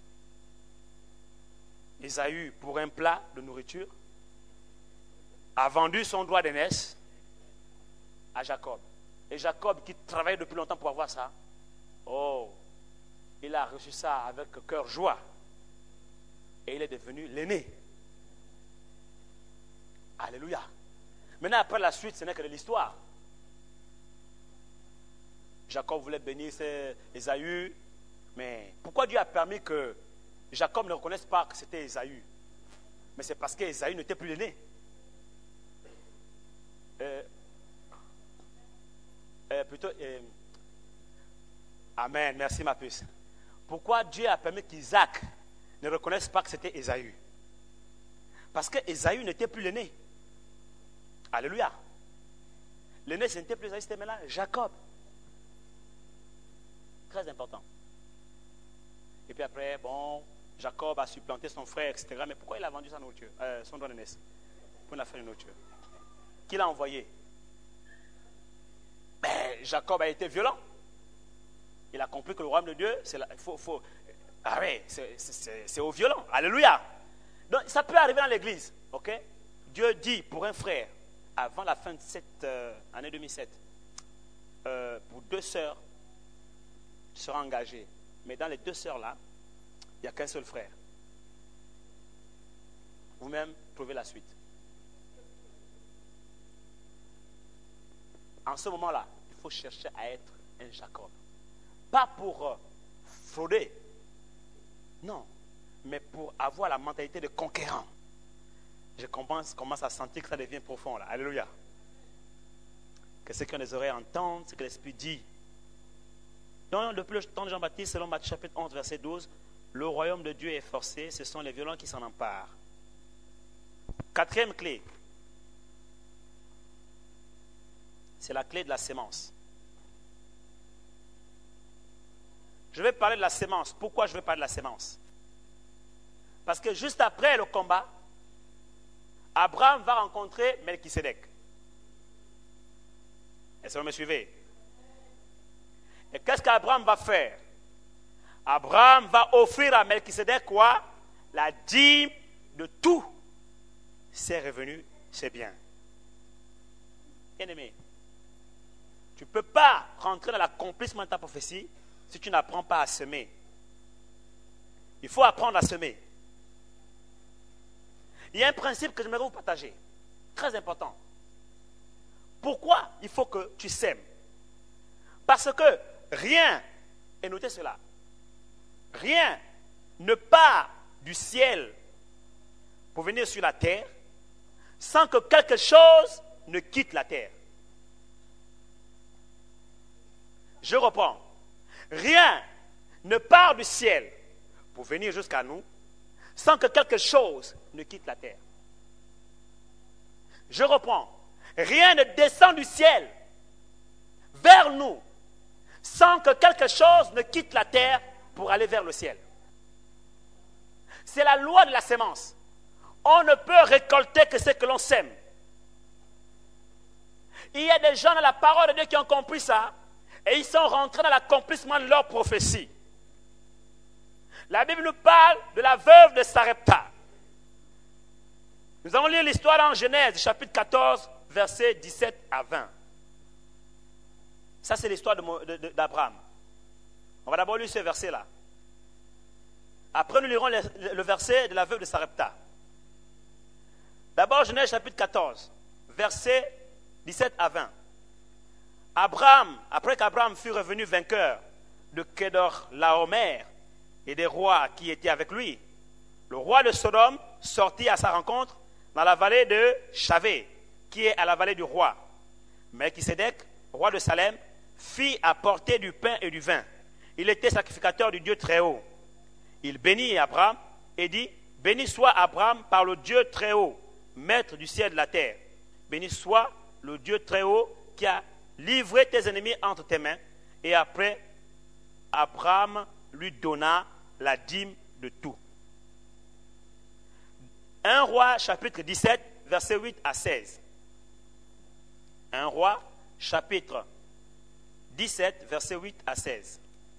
Ésaü, pour un plat de nourriture, a vendu son droit de naissance à Jacob. Et Jacob, qui travaillait depuis longtemps pour avoir ça, oh, il a reçu ça avec cœur joie. Et il est devenu l'aîné. Alléluia. Maintenant, après la suite, ce n'est que de l'histoire. Jacob voulait bénir Ésaü, mais pourquoi Dieu a permis que Jacob ne reconnaisse pas que c'était Ésaü? Mais c'est parce qu'Ésaü n'était plus l'aîné. Euh, euh, plutôt, euh, Amen, merci ma puce. Pourquoi Dieu a permis qu'Isaac ne reconnaisse pas que c'était Ésaü? Parce que Ésaü n'était plus l'aîné. Alléluia. L'aîné, ce n'était plus Ésaü, c'était maintenant Jacob. Très important. Et puis après, bon, Jacob a supplanté son frère, et cetera. Mais pourquoi il a vendu sa nourriture, euh, son droit de naissance pour une affaire de nourriture? Qui l'a envoyé? Ben, Jacob a été violent. Il a compris que le royaume de Dieu, c'est la, faut, faut, ah oui, c'est, c'est, c'est au violent. Alléluia. Donc, ça peut arriver dans l'église. Ok? Dieu dit pour un frère, avant la fin de cette euh, année deux mille sept, euh, pour deux sœurs, tu seras engagé. Mais dans les deux sœurs là, il n'y a qu'un seul frère. Vous-même, trouvez la suite. En ce moment-là, il faut chercher à être un Jacob. Pas pour euh, frauder. Non. Mais pour avoir la mentalité de conquérant. Je commence, commence à sentir que ça devient profond là. Alléluia. Que ceux qui ont des oreilles entendent ce que l'Esprit dit. Donc, depuis le temps de Jean-Baptiste, selon Matthieu chapitre onze, verset douze, le royaume de Dieu est forcé, ce sont les violents qui s'en emparent. Quatrième clé, c'est la clé de la sémence. Je vais parler de la sémence. Pourquoi je vais parler de la sémence? Parce que juste après le combat, Abraham va rencontrer Melchisédek. Est-ce que vous me suivez? Et qu'est-ce qu'Abraham va faire? Abraham va offrir à Melchisédek quoi? La dîme de tous ses revenus, ses biens. Bien-aimé, tu ne peux pas rentrer dans l'accomplissement de ta prophétie si tu n'apprends pas à semer. Il faut apprendre à semer. Il y a un principe que j'aimerais vous partager, très important. Pourquoi il faut que tu sèmes? Parce que rien, et notez cela, rien ne part du ciel pour venir sur la terre sans que quelque chose ne quitte la terre. Je reprends. Rien ne part du ciel pour venir jusqu'à nous sans que quelque chose ne quitte la terre. Je reprends. Rien ne descend du ciel vers nous sans que quelque chose ne quitte la terre pour aller vers le ciel. C'est la loi de la sémence. On ne peut récolter que ce que l'on sème. Il y a des gens dans la parole de Dieu qui ont compris ça et ils sont rentrés dans l'accomplissement de leur prophétie. La Bible nous parle de la veuve de Sarepta. Nous allons lire l'histoire en Genèse, chapitre quatorze, versets dix-sept à vingt. Ça, c'est l'histoire d'Abraham. On va d'abord lire ce verset-là. Après, nous lirons le, le verset de la veuve de Sarepta. D'abord, Genèse, chapitre quatorze, versets dix-sept à vingt. Abraham, après qu'Abraham fut revenu vainqueur de Kedorlaomer et des rois qui étaient avec lui, le roi de Sodome sortit à sa rencontre dans la vallée de Chavé, qui est à la vallée du roi. Melchisédek, roi de Salem, fit apporter du pain et du vin. Il était sacrificateur du Dieu Très-Haut. Il bénit Abraham et dit, « Béni soit Abraham par le Dieu Très-Haut, maître du ciel et de la terre. Béni soit le Dieu Très-Haut qui a livré tes ennemis entre tes mains. » Et après, Abraham lui donna la dîme de tout. un Roi, chapitre dix-sept, versets huit à seize. un Roi, chapitre dix-sept, versets huit à seize.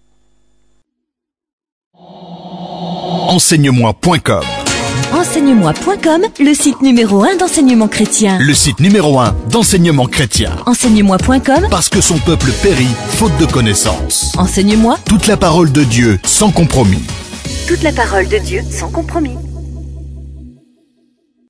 enseignemoi point com. enseignemoi point com, le site numéro un d'enseignement chrétien. Le site numéro un d'enseignement chrétien. enseignemoi point com, Parce que son peuple périt, faute de connaissance. Enseigne-moi Toute la parole de Dieu, sans compromis. toute la parole de Dieu sans compromis.